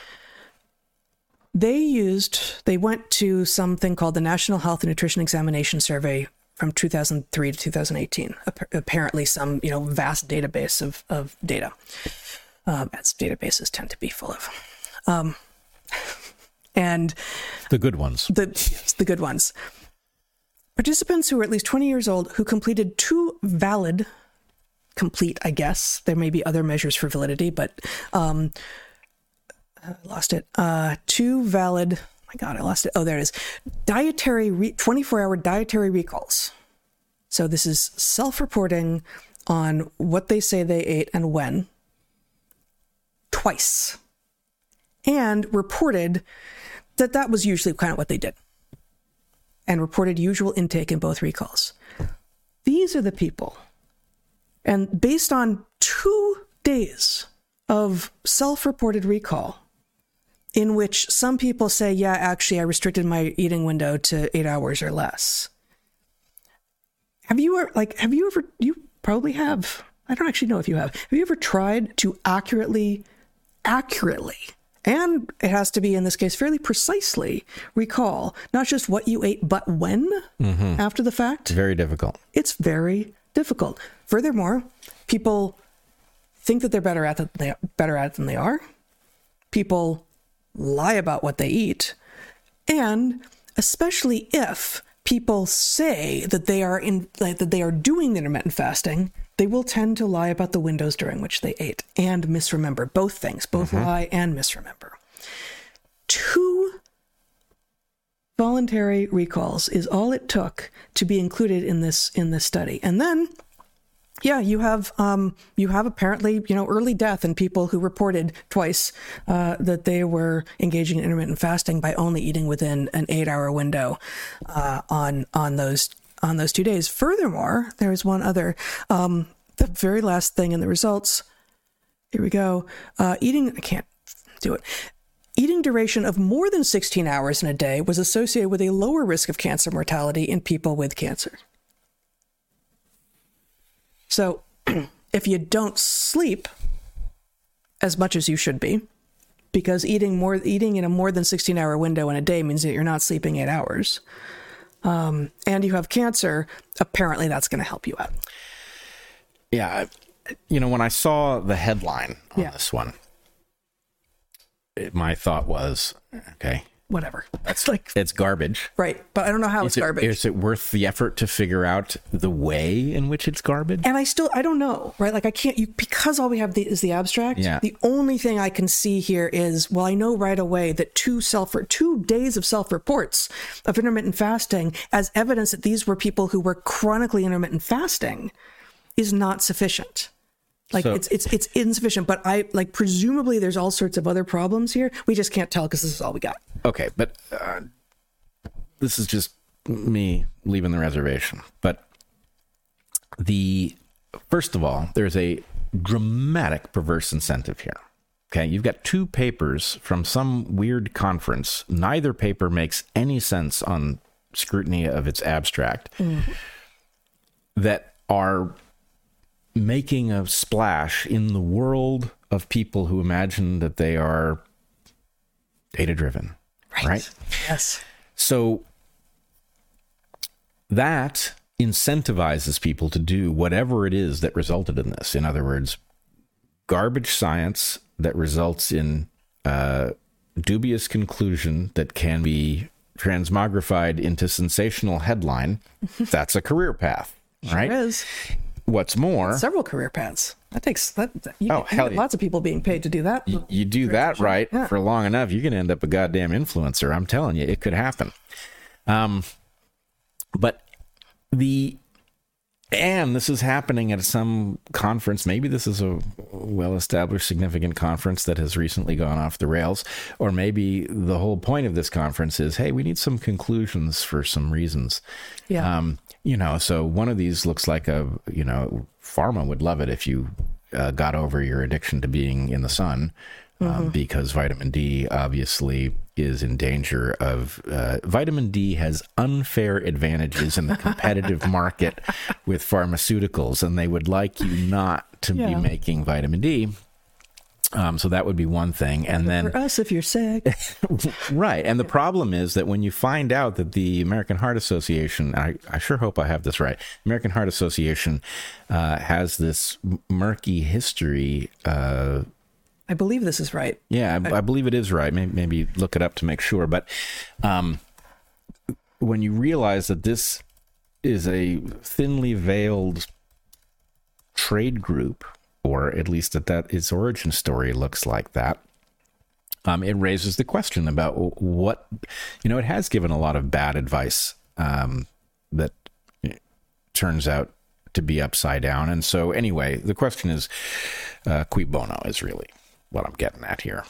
They went to something called the National Health and Nutrition Examination Survey from 2003 to 2018, apparently some, vast database of data, as databases tend to be full of. And the good ones. The good ones. Participants who were at least 20 years old who completed 2 valid, I guess. There may be other measures for validity, but I lost it. 2 valid, my God, I lost it. Oh, there it is. 24-hour dietary recalls. So this is self-reporting on what they say they ate and when. Twice. And reported that was usually kind of what they did. And reported usual intake in both recalls. These are the people. And based on 2 days of self-reported recall, in which some people say, yeah, actually, I restricted my eating window to 8 hours or less. You probably have, I don't actually know if you have you ever tried to accurately, and it has to be, in this case, fairly precisely recall not just what you ate, but when after the fact? Very difficult. It's very difficult. Furthermore, people think that they're better at it than they are. People lie about what they eat. And especially if people say that they are doing intermittent fasting, they will tend to lie about the windows during which they ate and misremember both things, both lie and misremember. 2 voluntary recalls is all it took to be included in this study. And then, yeah, you have apparently, early death in people who reported twice that they were engaging in intermittent fasting by only eating within an 8-hour window on those 2 days. Furthermore, there is one other, the very last thing in the results. Here we go. I can't do it. Eating duration of more than 16 hours in a day was associated with a lower risk of cancer mortality in people with cancer. So if you don't sleep as much as you should be, because eating in a more than 16-hour window in a day means that you're not sleeping 8 hours, and you have cancer, apparently that's going to help you out. Yeah. When I saw the headline on this one, my thought was, okay, whatever. That's it's garbage. Right. But I don't know how it's garbage. Is it worth the effort to figure out the way in which it's garbage? And I don't know, right? Like I can't, because all we have is the abstract. Yeah. The only thing I can see here is, well, I know right away that 2 days of self-reports of intermittent fasting as evidence that these were people who were chronically intermittent fasting is not sufficient. Like so, it's insufficient, but presumably there's all sorts of other problems here. We just can't tell because this is all we got. Okay, but this is just me leaving the reservation. But first of all, there's a dramatic perverse incentive here. Okay, you've got 2 papers from some weird conference. Neither paper makes any sense on scrutiny of its abstract that are making a splash in the world of people who imagine that they are data-driven, right? Yes. So that incentivizes people to do whatever it is that resulted in this. In other words, garbage science that results in dubious conclusion that can be transmogrified into sensational headline. That's a career path, right? Sure is. What's more, several career paths. That takes that. Hell yeah. Lots of people being paid to do that. You do that right for long enough, you can end up a goddamn influencer. I'm telling you, it could happen. But this is happening at some conference. Maybe this is a well-established, significant conference that has recently gone off the rails, or maybe the whole point of this conference is, hey, we need some conclusions for some reasons. Yeah. So one of these looks like pharma would love it if you got over your addiction to being in the sun, because vitamin D obviously is in danger of, vitamin D has unfair advantages in the competitive market with pharmaceuticals, and they would like you not to be making vitamin D. So that would be one thing. And then for us, if you're sick. Right. And the problem is that when you find out that the American Heart Association, I sure hope I have this right, American Heart Association has this murky history. I believe this is right. Yeah, I believe it is right. Maybe look it up to make sure. But when you realize that this is a thinly veiled trade group, or at least that its origin story looks like that, it raises the question about what, it has given a lot of bad advice that turns out to be upside down. And so anyway, the question is, cui bono is really what I'm getting at here.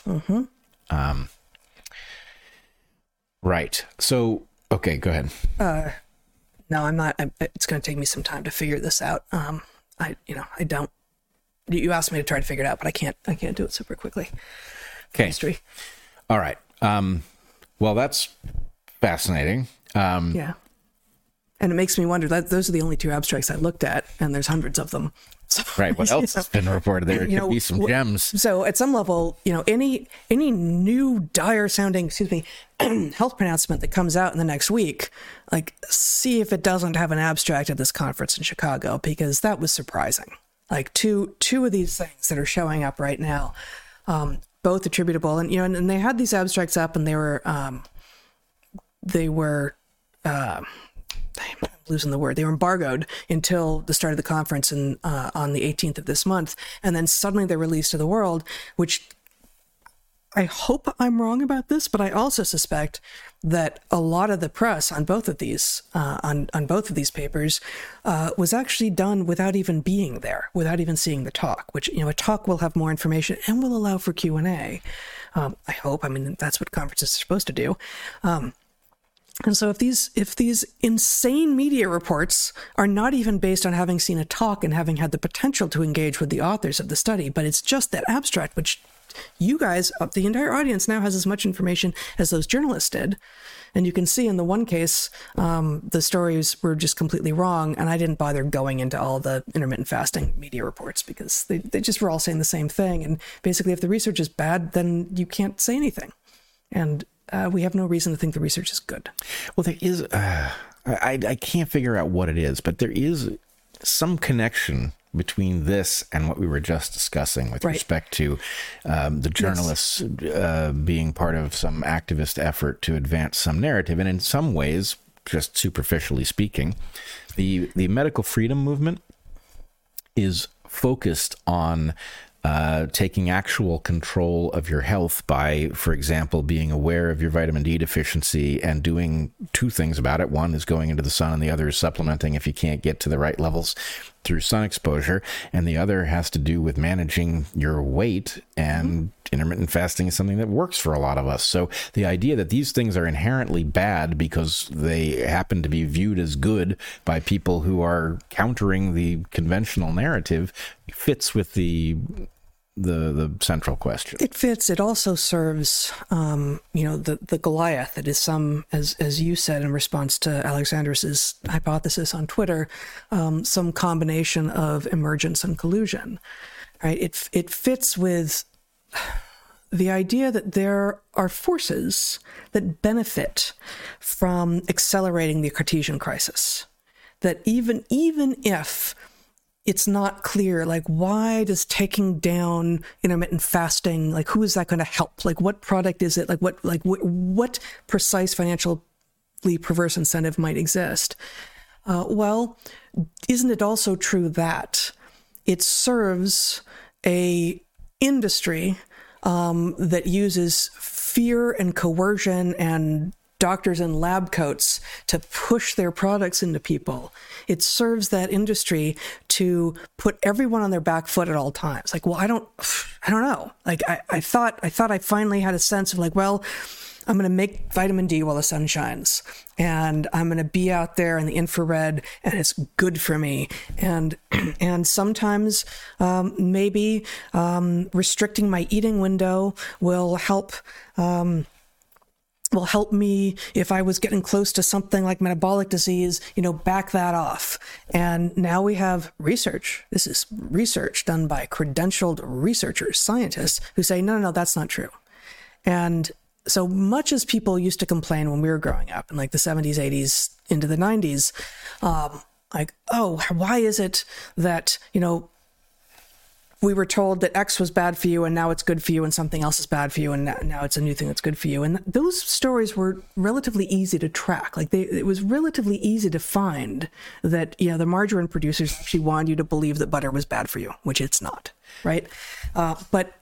Right. So, okay, go ahead. No, I'm not. It's going to take me some time to figure this out. I don't. You asked me to try to figure it out, but I can't do it super quickly. Okay. History. All right. Well, that's fascinating. Yeah. And it makes me wonder that those are the only 2 abstracts I looked at, and there's hundreds of them. So, right. What else has been reported? There could be some gems. So at some level, any new dire sounding, health pronouncement that comes out in the next week, see if it doesn't have an abstract at this conference in Chicago, because that was surprising. Two of these things that are showing up right now, both attributable, and and they had these abstracts up, and they were I'm losing the word. They were embargoed until the start of the conference on the 18th of this month, and then suddenly they're released to the world, which I hope I'm wrong about this, but I also suspect that a lot of the press on both of these on both of these papers was actually done without even being there, without even seeing the talk, which a talk will have more information and will allow for Q&A. I hope. I mean, that's what conferences are supposed to do. And so if these insane media reports are not even based on having seen a talk and having had the potential to engage with the authors of the study, but it's just that abstract, which you guys, the entire audience now has as much information as those journalists did. And you can see in the one case, the stories were just completely wrong. And I didn't bother going into all the intermittent fasting media reports because they just were all saying the same thing. And basically, if the research is bad, then you can't say anything. And we have no reason to think the research is good. Well, there is, I can't figure out what it is, but there is some connection between this and what we were just discussing with respect to the journalists being part of some activist effort to advance some narrative. And in some ways, just superficially speaking, the medical freedom movement is focused on taking actual control of your health by, for example, being aware of your vitamin D deficiency and doing two things about it. One is going into the sun and the other is supplementing if you can't get to the right levels through sun exposure. And the other has to do with managing your weight, and intermittent fasting is something that works for a lot of us. So the idea that these things are inherently bad because they happen to be viewed as good by people who are countering the conventional narrative fits with the central question. It fits. It also serves, the Goliath that is some, as you said in response to Alexandros' hypothesis on Twitter, some combination of emergence and collusion, right? It fits with the idea that there are forces that benefit from accelerating the Cartesian crisis. That even if it's not clear, like, why does taking down intermittent fasting, like, who is that going to help? Like, what product is it? What precise financially perverse incentive might exist? Well, isn't it also true that it serves a industry that uses fear and coercion and doctors in lab coats to push their products into people? It serves that industry to put everyone on their back foot at all times. Like, well, I don't know. Like, I thought I finally had a sense of, like, well, I'm going to make vitamin D while the sun shines, and I'm going to be out there in the infrared, and it's good for me. And sometimes maybe restricting my eating window will help me if I was getting close to something like metabolic disease, back that off. And now we have research. This is research done by credentialed researchers, scientists, who say, no, that's not true. And so much as people used to complain when we were growing up in like the 70s, 80s, into the 90s, like, oh, why is it that, we were told that X was bad for you and now it's good for you, and something else is bad for you and now it's a new thing that's good for you. And those stories were relatively easy to track. Like, it was relatively easy to find that, the margarine producers actually wanted you to believe that butter was bad for you, which it's not, right? But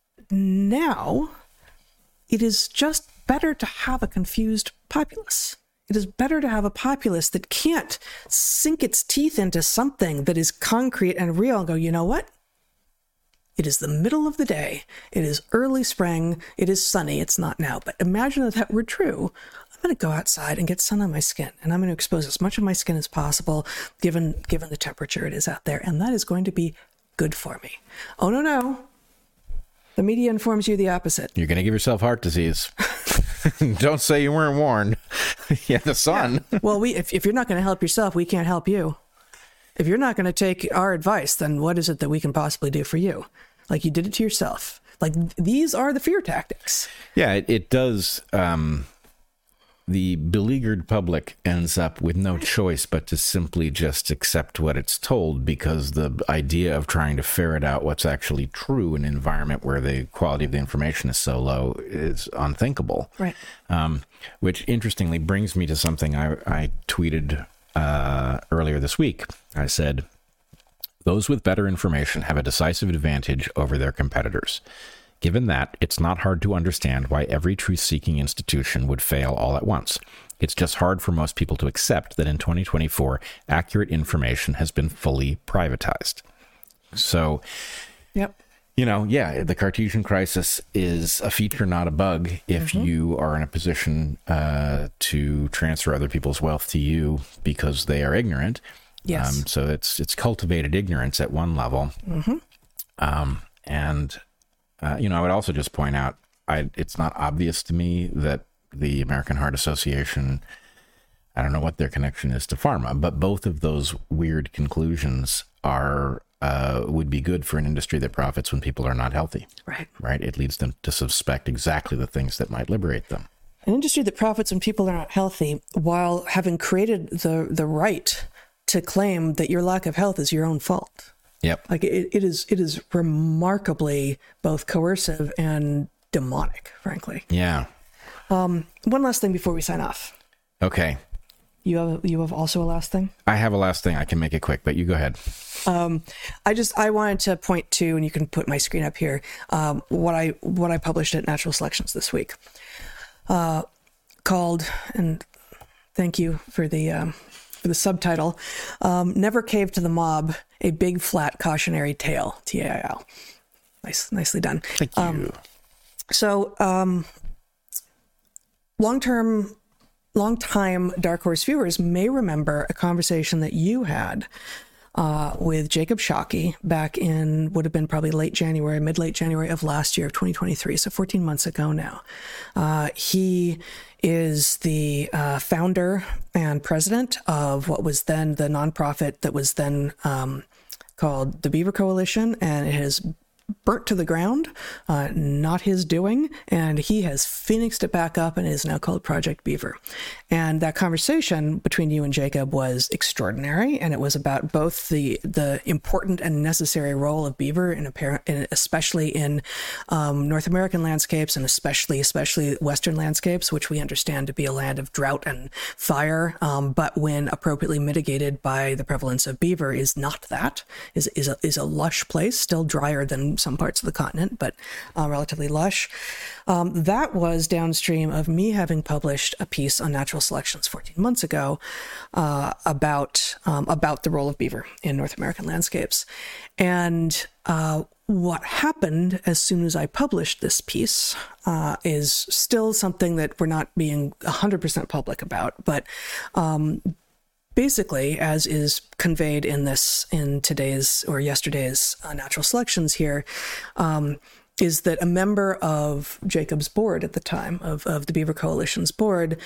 now it is just better to have a confused populace. It is better to have a populace that can't sink its teeth into something that is concrete and real and go, you know what? It is the middle of the day. It is early spring. It is sunny. It's not now. But imagine if that were true. I'm going to go outside and get sun on my skin, and I'm going to expose as much of my skin as possible, given the temperature it is out there. And that is going to be good for me. Oh, no. The media informs you the opposite. You're going to give yourself heart disease. Don't say you weren't warned. Yeah, the sun. Yeah. Well, if you're not going to help yourself, we can't help you. If you're not going to take our advice, then what is it that we can possibly do for you? Like, you did it to yourself. Like, these are the fear tactics. Yeah, it does. The beleaguered public ends up with no choice but to simply just accept what it's told, because the idea of trying to ferret out what's actually true in an environment where the quality of the information is so low is unthinkable. Right. Which, interestingly, brings me to something I tweeted earlier this week. I said, those with better information have a decisive advantage over their competitors. Given that, it's not hard to understand why every truth-seeking institution would fail all at once. It's just hard for most people to accept that in 2024, accurate information has been fully privatized. So, yep. The Cartesian crisis is a feature, not a bug, if you are in a position to transfer other people's wealth to you because they are ignorant. Yes. So it's cultivated ignorance at one level. I would also just point out, it's not obvious to me that the American Heart Association, I don't know what their connection is to pharma, but both of those weird conclusions would be good for an industry that profits when people are not healthy. Right. It leads them to suspect exactly the things that might liberate them. An industry that profits when people are not healthy, while having created the right to claim that your lack of health is your own fault. Yep. Like it is remarkably both coercive and demonic, frankly. Yeah. One last thing before we sign off. Okay. You have also a last thing? I have a last thing. I can make it quick, but you go ahead. I wanted to point to, and you can put my screen up here, what I published at Natural Selections this week, called, and thank you for the subtitle, "Never Cave to the Mob: A Big Flat Cautionary Tale." TAIL. Nicely done. Thank you. Long-time Dark Horse viewers may remember a conversation that you had with Jacob Shockey back in, would have been probably mid-late January of last year, of 2023, so 14 months ago now. He is the founder and president of what was then the nonprofit that was then called the Beaver Coalition, and it has burnt to the ground, not his doing, and he has phoenixed it back up and is now called Project Beaver. And that conversation between you and Jacob was extraordinary, and it was about both the important and necessary role of beaver, especially in North American landscapes, and especially Western landscapes, which we understand to be a land of drought and fire, but when appropriately mitigated by the prevalence of beaver, is not that, is a lush place, still drier than some parts of the continent, but relatively lush. That was downstream of me having published a piece on Natural Selections 14 months ago about the role of beaver in North American landscapes. And what happened as soon as I published this piece is still something that we're not being 100% public about, but basically, as is conveyed in today's or yesterday's Natural Selections here, is that a member of Jacob's board at the time, of the Beaver Coalition's board,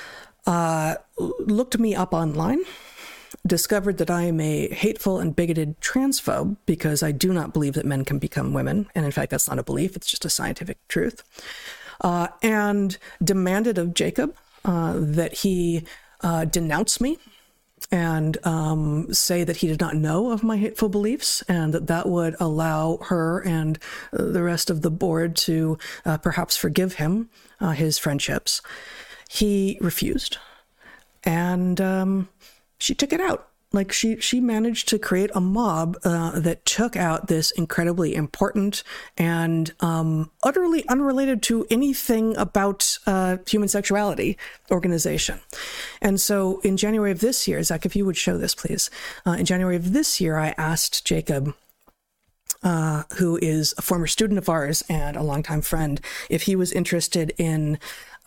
looked me up online, discovered that I am a hateful and bigoted transphobe because I do not believe that men can become women. And in fact, that's not a belief, it's just a scientific truth. And demanded of Jacob that he denounce me and say that he did not know of my hateful beliefs, and that would allow her and the rest of the board to perhaps forgive him his friendships. He refused, and she took it out. Like she managed to create a mob that took out this incredibly important and utterly unrelated to anything about human sexuality organization. And so in January of this year, Zach, if you would show this, please. In January of this year, I asked Jacob, who is a former student of ours and a longtime friend, if he was interested in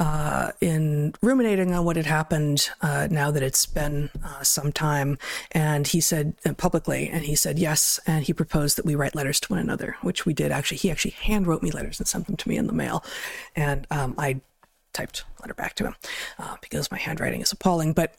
ruminating on what had happened now that it's been some time. And he said publicly, and he said yes, and he proposed that we write letters to one another, which we did. Actually, he actually hand wrote me letters and sent them to me in the mail, and I typed a letter back to him because my handwriting is appalling. But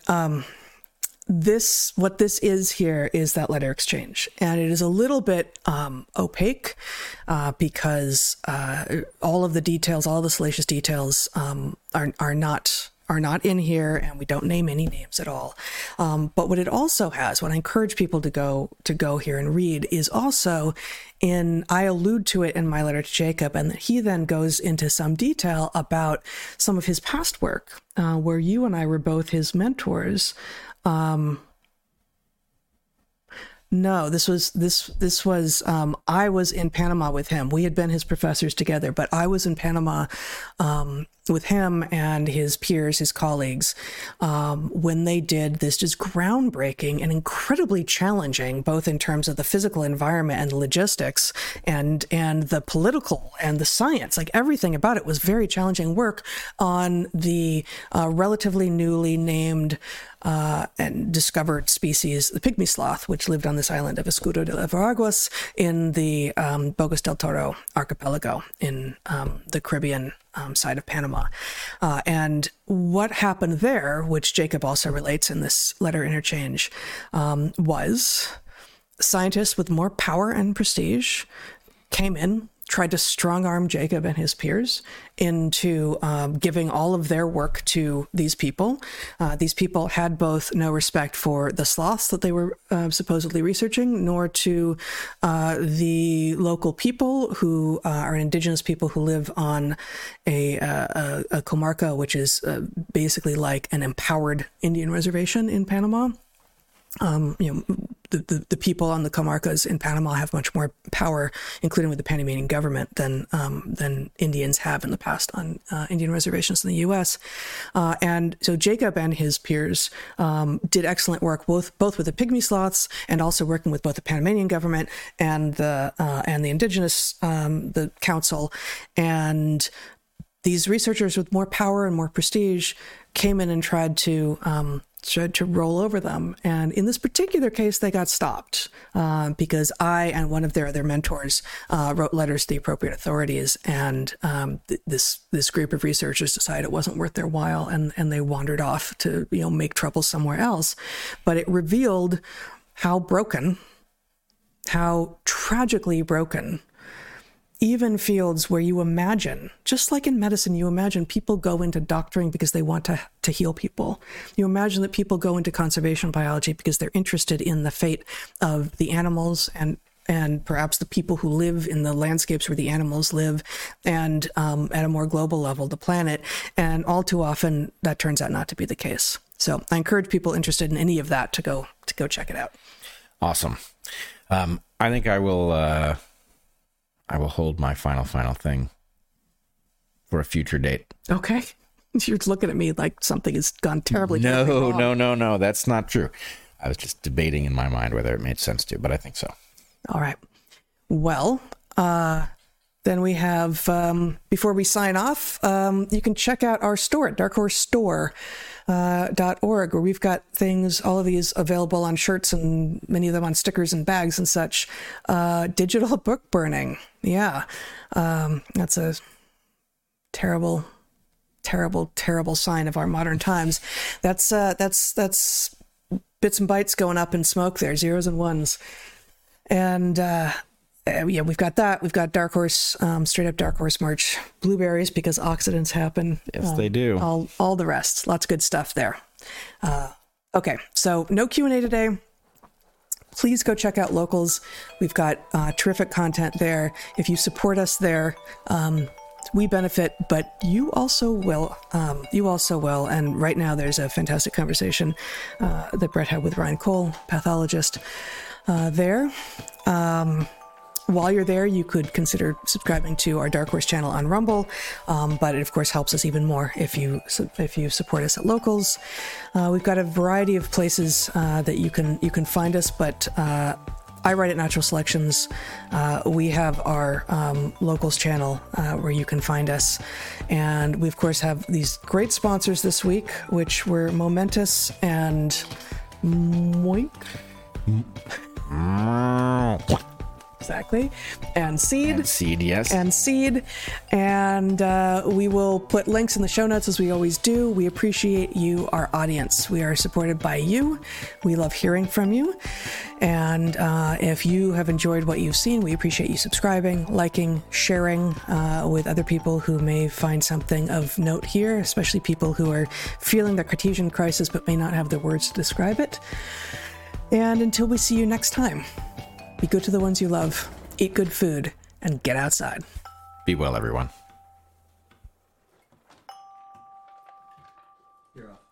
what this is here is that letter exchange, and it is a little bit opaque because all of the details, all of the salacious details are not in here, and we don't name any names at all. But what it also has, what I encourage people to go here and read, is also I allude to it in my letter to Jacob, and he then goes into some detail about some of his past work, where you and I were both his mentors. No, this was I was in Panama with him. We had been his professors together, but I was in Panama with him and his peers, his colleagues, when they did this just groundbreaking and incredibly challenging, both in terms of the physical environment and the logistics and the political and the science. Like everything about it was very challenging work on the relatively newly named and discovered species, the pygmy sloth, which lived on this island of Escudo de las Veraguas in the Bocas del Toro archipelago in the Caribbean side of Panama. And what happened there, which Jacob also relates in this letter interchange, was scientists with more power and prestige came in, tried to strong-arm Jacob and his peers into giving all of their work to these people. These people had both no respect for the sloths that they were supposedly researching, nor to the local people who are indigenous people who live on a comarca, which is basically like an empowered Indian reservation in Panama. The people on the comarcas in Panama have much more power, including with the Panamanian government, than Indians have in the past on Indian reservations in the U.S. And so Jacob and his peers did excellent work, both with the pygmy sloths and also working with both the Panamanian government and the indigenous the council. And these researchers with more power and more prestige came in and tried to roll over them. And in this particular case, they got stopped because I and one of their other mentors wrote letters to the appropriate authorities. And this group of researchers decided it wasn't worth their while, and they wandered off to make trouble somewhere else. But it revealed how tragically broken, even fields where you imagine, just like in medicine, you imagine people go into doctoring because they want to heal people. You imagine that people go into conservation biology because they're interested in the fate of the animals and perhaps the people who live in the landscapes where the animals live, and at a more global level, the planet. And all too often, that turns out not to be the case. So I encourage people interested in any of that to go check it out. Awesome. I think I will hold my final thing for a future date. Okay. You're looking at me like something has gone terribly wrong. No. That's not true. I was just debating in my mind whether it made sense to, but I think so. All right. Well, then we have, before we sign off, you can check out our store at darkhorsestore.org, where we've got things, all of these available on shirts and many of them on stickers and bags and such. Digital book burning. Yeah. That's a terrible sign of our modern times. That's bits and bytes going up in smoke there, zeros and ones. And, we've got that. We've got Dark Horse, straight up Dark Horse merch, blueberries because accidents happen. Yes, they do. All the rest. Lots of good stuff there. Okay, so no Q&A today. Please go check out Locals. We've got terrific content there. If you support us there, we benefit, but you also will. And right now there's a fantastic conversation that Brett had with Ryan Cole, pathologist, there. While you're there, you could consider subscribing to our Dark Horse channel on Rumble, but it of course helps us even more if you support us at Locals. We've got a variety of places that you can find us, but I write at Natural Selections. We have our Locals channel where you can find us, and we of course have these great sponsors this week, which were Momentous and Moink. Exactly. And Seed. And Seed, yes. And Seed. And we will put links in the show notes as we always do. We appreciate you, our audience. We are supported by you. We love hearing from you. And if you have enjoyed what you've seen, we appreciate you subscribing, liking, sharing with other people who may find something of note here, especially people who are feeling the Cartesian crisis but may not have the words to describe it. And until we see you next time, be good to the ones you love, eat good food, and get outside. Be well, everyone. You're off.